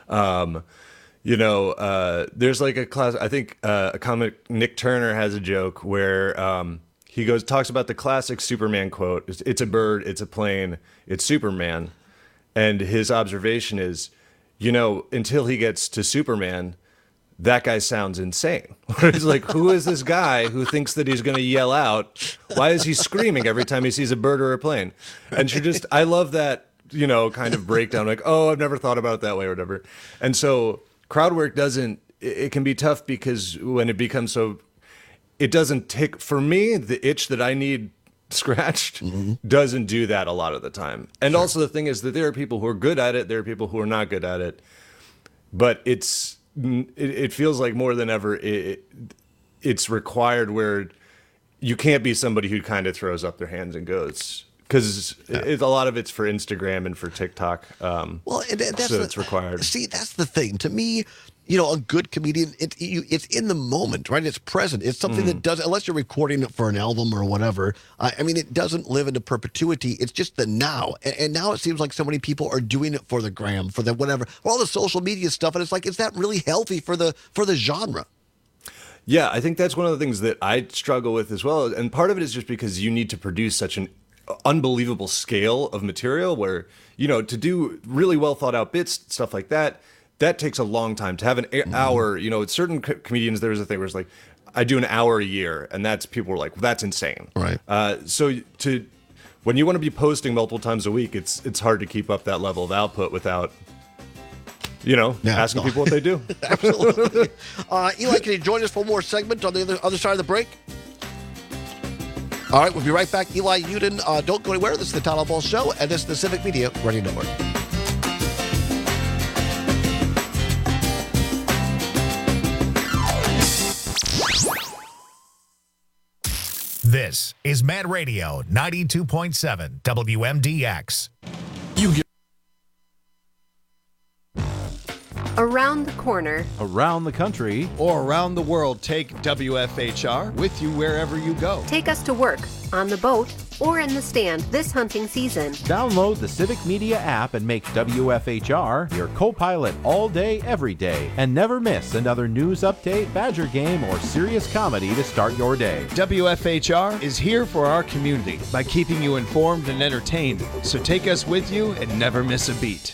Um, You know, uh, there's like a class. I think uh, a comic Nick Turner has a joke where um, he goes talks about the classic Superman quote. It's, it's a bird. It's a plane. It's Superman. And his observation is, you know, until he gets to Superman, that guy sounds insane. He's like, who is this guy who thinks that he's going to yell out? Why is he screaming every time he sees a bird or a plane? And she just, I love that, you know, kind of breakdown. Like, oh, I've never thought about it that way or whatever. And so. Crowd work doesn't, it can be tough because when it becomes so, it doesn't tick, for me, the itch that I need scratched mm-hmm. doesn't do that a lot of the time. And sure. Also the thing is that there are people who are good at it, there are people who are not good at it, but it's, it, it feels like more than ever, it, it's required where you can't be somebody who kind of throws up their hands and goes, because yeah. a lot of it's for Instagram and for TikTok. Um, well, and that's so the, it's required. See, that's the thing. To me, you know, a good comedian, it, you, it's in the moment, right? It's present. It's something mm. that does, unless you're recording it for an album or whatever. I, I mean, it doesn't live into perpetuity. It's just the now. And, and now it seems like so many people are doing it for the gram, for the whatever, for all the social media stuff. And it's like, is that really healthy for the for the genre? Yeah, I think that's one of the things that I struggle with as well. And part of it is just because you need to produce such an unbelievable scale of material where, you know, to do really well thought out bits, stuff like that, that takes a long time. To have an mm-hmm. hour, you know, certain co- comedians, there's a thing where it's like, I do an hour a year, and that's, people are like, well, that's insane. Right. Uh, so to, when you want to be posting multiple times a week, it's it's hard to keep up that level of output without, you know, yeah, asking no. people what they do. Absolutely. uh, Eli, can you join us for one more segment on the other, other side of the break? All right, we'll be right back. Eli Yudin, uh, don't go anywhere. This is the Tyler Ball Show, and this is the Civic Media Radio Network. This is Mad Radio ninety-two point seven W M D X. You get Around the corner, around the country, or around the world, take W F H R with you wherever you go. take us to work, on the boat, or in the stand this hunting season. Download the Civic Media app and make W F H R your co-pilot all day, every day. And never miss another news update, Badger game, or serious comedy to start your day. W F H R is here for our community by keeping you informed and entertained. So take us with you and never miss a beat.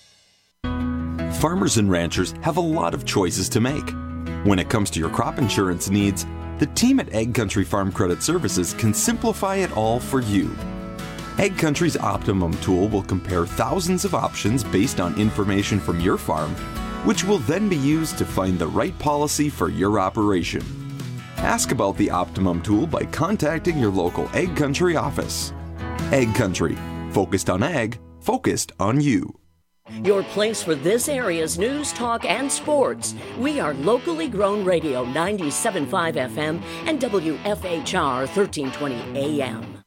Farmers and ranchers have a lot of choices to make. When it comes to your crop insurance needs, the team at Ag Country Farm Credit Services can simplify it all for you. Ag Country's Optimum tool will compare thousands of options based on information from your farm, which will then be used to find the right policy for your operation. Ask about the Optimum tool by contacting your local Ag Country office. Ag Country, focused on ag, focused on you. Your place for this area's news, talk, and sports. We are locally grown radio ninety-seven point five F M and W F H R thirteen twenty A M.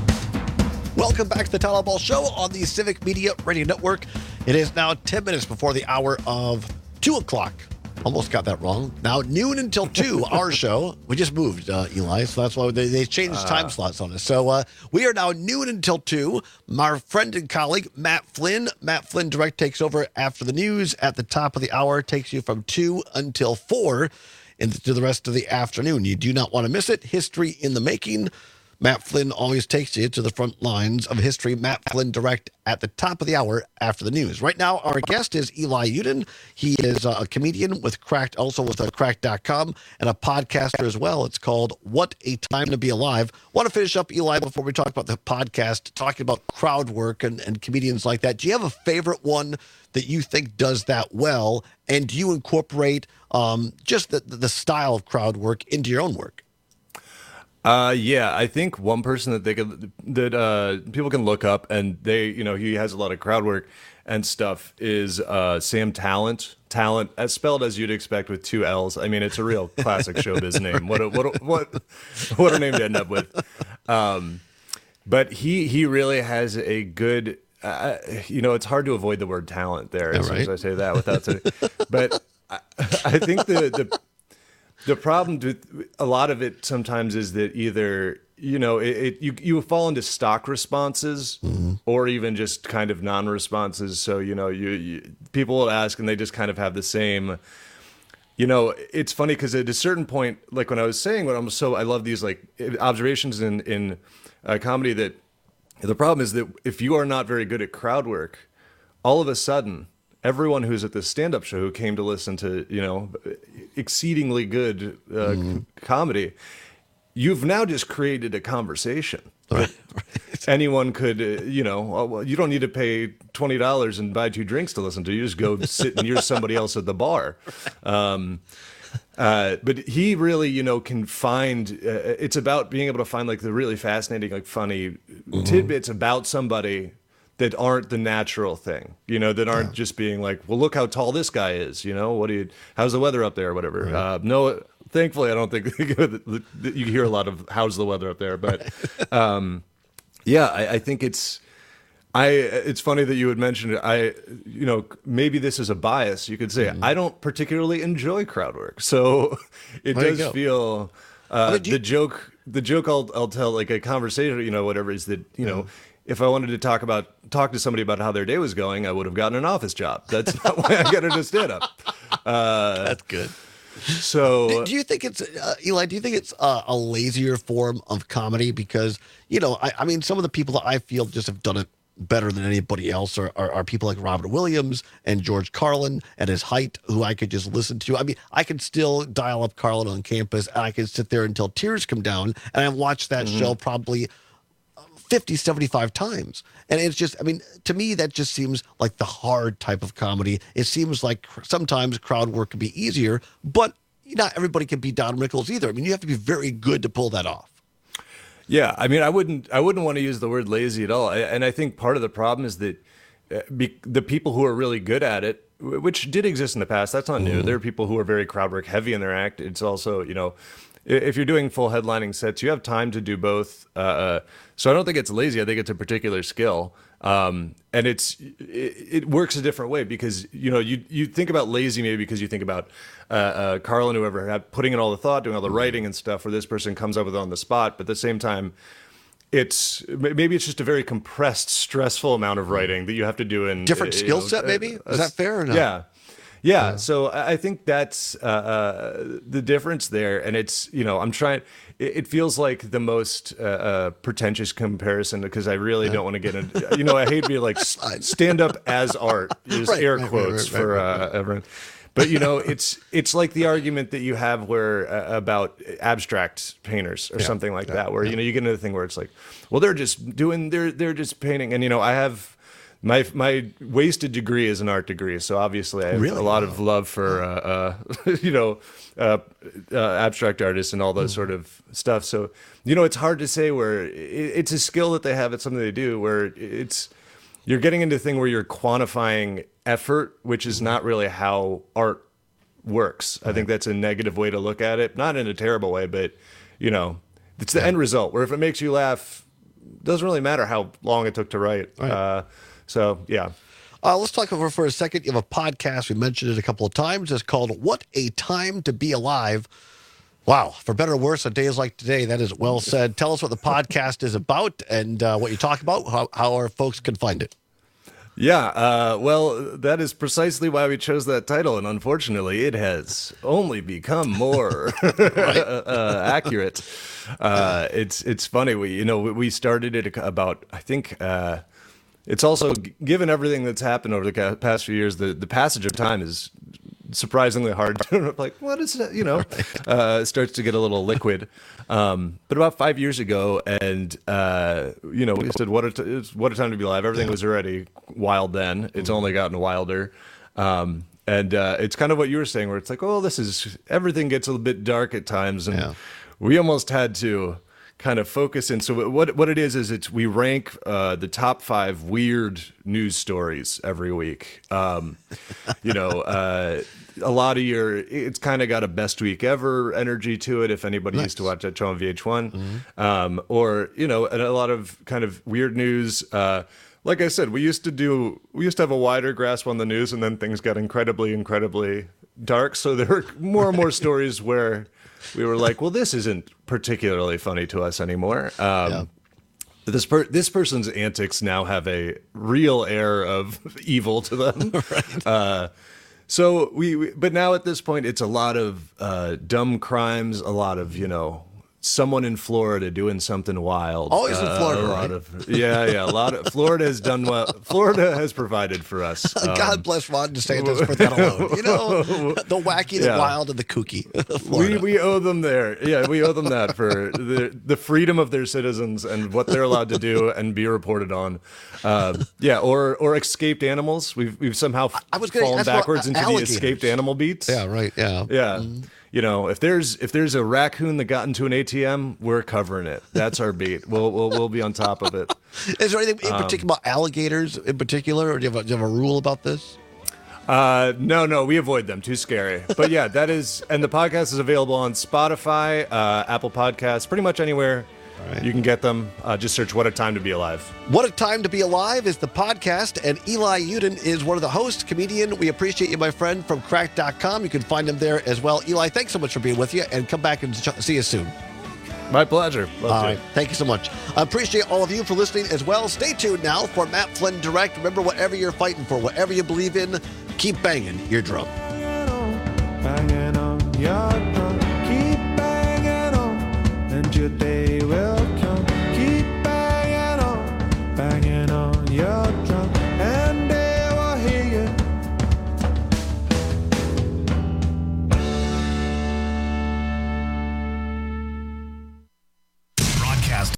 Welcome back to the Tyler Ball Show on the Civic Media Radio Network. It is now ten minutes before the hour of two o'clock. Almost got that wrong. Now noon until two, our show. We just moved, uh, Eli, so that's why they, they changed uh, time slots on us. So uh, we are now noon until two. My friend and colleague, Matt Flynn. Matt Flynn Direct takes over after the news at the top of the hour. Takes you from two until four into the rest of the afternoon. You do not want to miss it. History in the making. Matt Flynn always takes you to the front lines of history. Matt Flynn Direct at the top of the hour after the news. Right now, our guest is Eli Yudin. He is a comedian with Cracked, also with Cracked dot com, and a podcaster as well. It's called What a Time to Be Alive. Want to finish up, Eli, before we talk about the podcast, talking about crowd work and, and comedians like that. Do you have a favorite one that you think does that well? And do you incorporate um, just the, the style of crowd work into your own work? Uh, yeah, I think one person that they could, that uh, people can look up, and they, you know, he has a lot of crowd work and stuff, is uh, Sam Talent. Talent, as spelled as you'd expect with two L's. I mean, it's a real classic showbiz name. What a, what a, what what a name to end up with. Um, but he he really has a good. Uh, you know, it's hard to avoid the word talent there. As soon as I say that without saying, but I, I think the the. The problem with a lot of it sometimes is that either, you know, it, it you you fall into stock responses mm-hmm. or even just kind of non-responses. So, you know, you, you people will ask and they just kind of have the same, you know, it's funny because at a certain point, like when I was saying, when I'm so, I love these like observations in, in uh, comedy that the problem is that if you are not very good at crowd work, all of a sudden, everyone who's at this stand-up show who came to listen to, you know, exceedingly good uh, mm-hmm. c- comedy, you've now just created a conversation. Right. Right. Anyone could, uh, you know, well, you don't need to pay twenty dollars and buy two drinks to listen to. You just go sit near somebody else at the bar. Um, uh, but he really, you know, can find, uh, it's about being able to find like the really fascinating, like funny mm-hmm. tidbits about somebody that aren't the natural thing, you know, that aren't yeah. just being like, well, look how tall this guy is, you know, what do you, how's the weather up there or whatever. Right. Uh, no, thankfully, I don't think you hear a lot of how's the weather up there, but um, yeah, I, I think it's, I, it's funny that you had mentioned it. I, you know, maybe this is a bias. You could say, mm-hmm. I don't particularly enjoy crowd work. So it there does feel, uh, you- the joke, the joke I'll, I'll tell, like a conversation, you know, whatever, is that, you know, if I wanted to talk about talk to somebody about how their day was going, I would have gotten an office job. That's not why I got into stand up. Uh, That's good. So, do, do you think it's uh, Eli? Do you think it's uh, a lazier form of comedy? Because you know, I, I mean, some of the people that I feel just have done it better than anybody else are, are, are people like Robert Williams and George Carlin at his height, who I could just listen to. I mean, I could still dial up Carlin on campus, and I could sit there until tears come down, and I've watched that mm-hmm. show probably fifty, seventy-five times. And it's just, I mean, to me, that just seems like the hard type of comedy. It seems like sometimes crowd work can be easier, but not everybody can be Don Rickles either. I mean, you have to be very good to pull that off. Yeah, I mean, I wouldn't, I wouldn't want to use the word lazy at all. I, and I think part of the problem is that uh, be, the people who are really good at it, which did exist in the past, that's not new. Mm-hmm. There are people who are very crowd work heavy in their act. It's also, you know, if you're doing full headlining sets, you have time to do both. Uh, uh, so I don't think it's lazy. I think it's a particular skill. Um, and it's it, it works a different way because, you know, you you think about lazy maybe because you think about uh, uh, Carl and whoever had putting in all the thought, doing all the writing and stuff, where this person comes up with it on the spot. But at the same time, it's maybe it's just a very compressed, stressful amount of writing that you have to do in different uh, skill know, set. Maybe uh, is that fair or not? Yeah. Yeah, so I think that's uh, uh, the difference there, and it's, you know, I'm trying. It, it feels like the most uh, uh, pretentious comparison because I really yeah. don't want to get into. You know, I hate being like stand up as art, use right, air right, quotes right, right, for right, right. Uh, everyone. But you know, it's it's like the argument that you have where uh, about abstract painters or Yeah, something like yeah, that, where yeah. you know you get into the thing where it's like, well, they're just doing, they're they're just painting, and you know, I have. My my wasted degree is an art degree, so obviously I have Really? a lot of love for uh, uh, you know uh, uh, abstract artists and all those sort of stuff. So you know it's hard to say where it, it's a skill that they have. It's something they do where it's you're getting into a thing where you're quantifying effort, which is not really how art works. I think that's a negative way to look at it, not in a terrible way, but you know it's the end result. Where if it makes you laugh, it doesn't really matter how long it took to write. Right. Uh, So, yeah. Uh, let's talk over for a second. You have a podcast. We mentioned it a couple of times. It's called What a Time to Be Alive. Wow. For better or worse, on days like today, that is well said. Tell us what the podcast is about and uh, what you talk about, how, how our folks can find it. Yeah, uh, well, that is precisely why we chose that title, and unfortunately, it has only become more uh, accurate. Uh, it's it's funny. We you know we started it about I think. Uh, It's also, given everything that's happened over the past few years, the, the passage of time is surprisingly hard. Like, what is that? You know, uh, it starts to get a little liquid. Um, but about five years ago, and, uh, you know, we said, what a, t- what a time to be alive. Everything was already wild then. It's only gotten wilder. Um, and uh, it's kind of what you were saying, where it's like, oh, this is, everything gets a little bit dark at times. And Yeah. we almost had to kind of focus in. So what what it is is it's we rank uh, the top five weird news stories every week. Um, you know, uh, a lot of your it's kind of got a best week ever energy to it. If anybody Nice. used to watch that show on V H one, um, or you know, and a lot of kind of weird news. Uh, like I said, we used to do we used to have a wider grasp on the news, and then things got incredibly, incredibly dark. So there were more and more stories where we were like, well, this isn't particularly funny to us anymore. Um, Yeah. This per- this person's antics now have a real air of evil to them. Right. Uh, so we, we, but now at this point, it's a lot of uh, dumb crimes, a lot of, you know, someone in Florida doing something wild. Always in Uh, Florida, a lot right? of, yeah, yeah. A lot of Florida has done well. Florida has provided for us. God Um, bless Ron DeSantis for that alone. You know, the wacky, the Yeah. wild, and the kooky. We, Florida. we owe them there. Yeah, we owe them that for the the freedom of their citizens and what they're allowed to do and be reported on. Um, yeah, or or escaped animals. We've we've somehow I was gonna fallen ask about backwards into the alligators. escaped animal beats. Yeah, right. Yeah. Yeah. You know, if there's if there's a raccoon that got into an A T M, we're covering it. That's our beat. We'll we'll we'll be on top of it. Is there anything in Um, particular about alligators in particular, or do you have a, do you have a rule about this? Uh, no, no, we avoid them. Too scary. But yeah, that is, and the podcast is available on Spotify, uh, Apple Podcasts, pretty much anywhere you can get them. Uh, just search "What a Time to Be Alive." What a Time to Be Alive is the podcast, and Eli Uden is one of the hosts, comedian. We appreciate you, my friend, from crack dot com. You can find him there as well. Eli, thanks so much for being with you, and come back and ch- see you soon. My pleasure. Love all to. right. Thank you so much. I appreciate all of you for listening as well. Stay tuned now for Matt Flynn Direct. Remember, whatever you're fighting for, whatever you believe in, keep banging your drum. Banging on your drum, keep banging on, and your day will come. Keep banging on, banging on your drum, and they will hear you. Broadcast.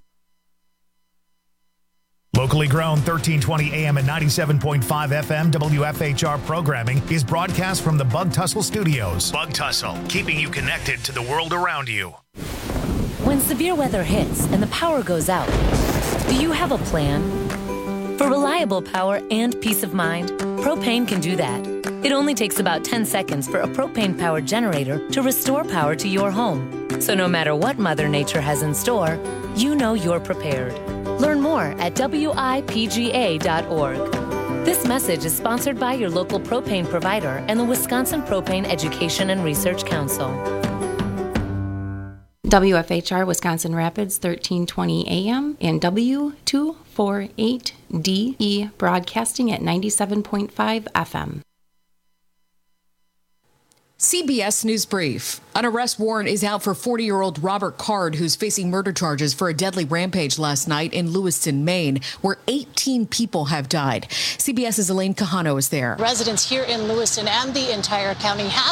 Locally grown, thirteen twenty A M and ninety-seven point five F M W F H R programming is broadcast from the Bug Tussle Studios. Bug Tussle, keeping you connected to the world around you. When severe weather hits and the power goes out, do you have a plan? For reliable power and peace of mind, Propane can do that. It only takes about ten seconds for a propane-powered generator to restore power to your home. So no matter what Mother Nature has in store, you know you're prepared. Learn more at W I P G A dot org. This message is sponsored by your local propane provider and the Wisconsin Propane Education and Research Council. W F H R Wisconsin Rapids, thirteen twenty A M and W two forty-eight D E broadcasting at ninety-seven point five F M. C B S News Brief. An arrest warrant is out for forty-year-old Robert Card, who's facing murder charges for a deadly rampage last night in Lewiston, Maine, where eighteen people have died. CBS's Elaine Cajano is there. Residents here in Lewiston and the entire county have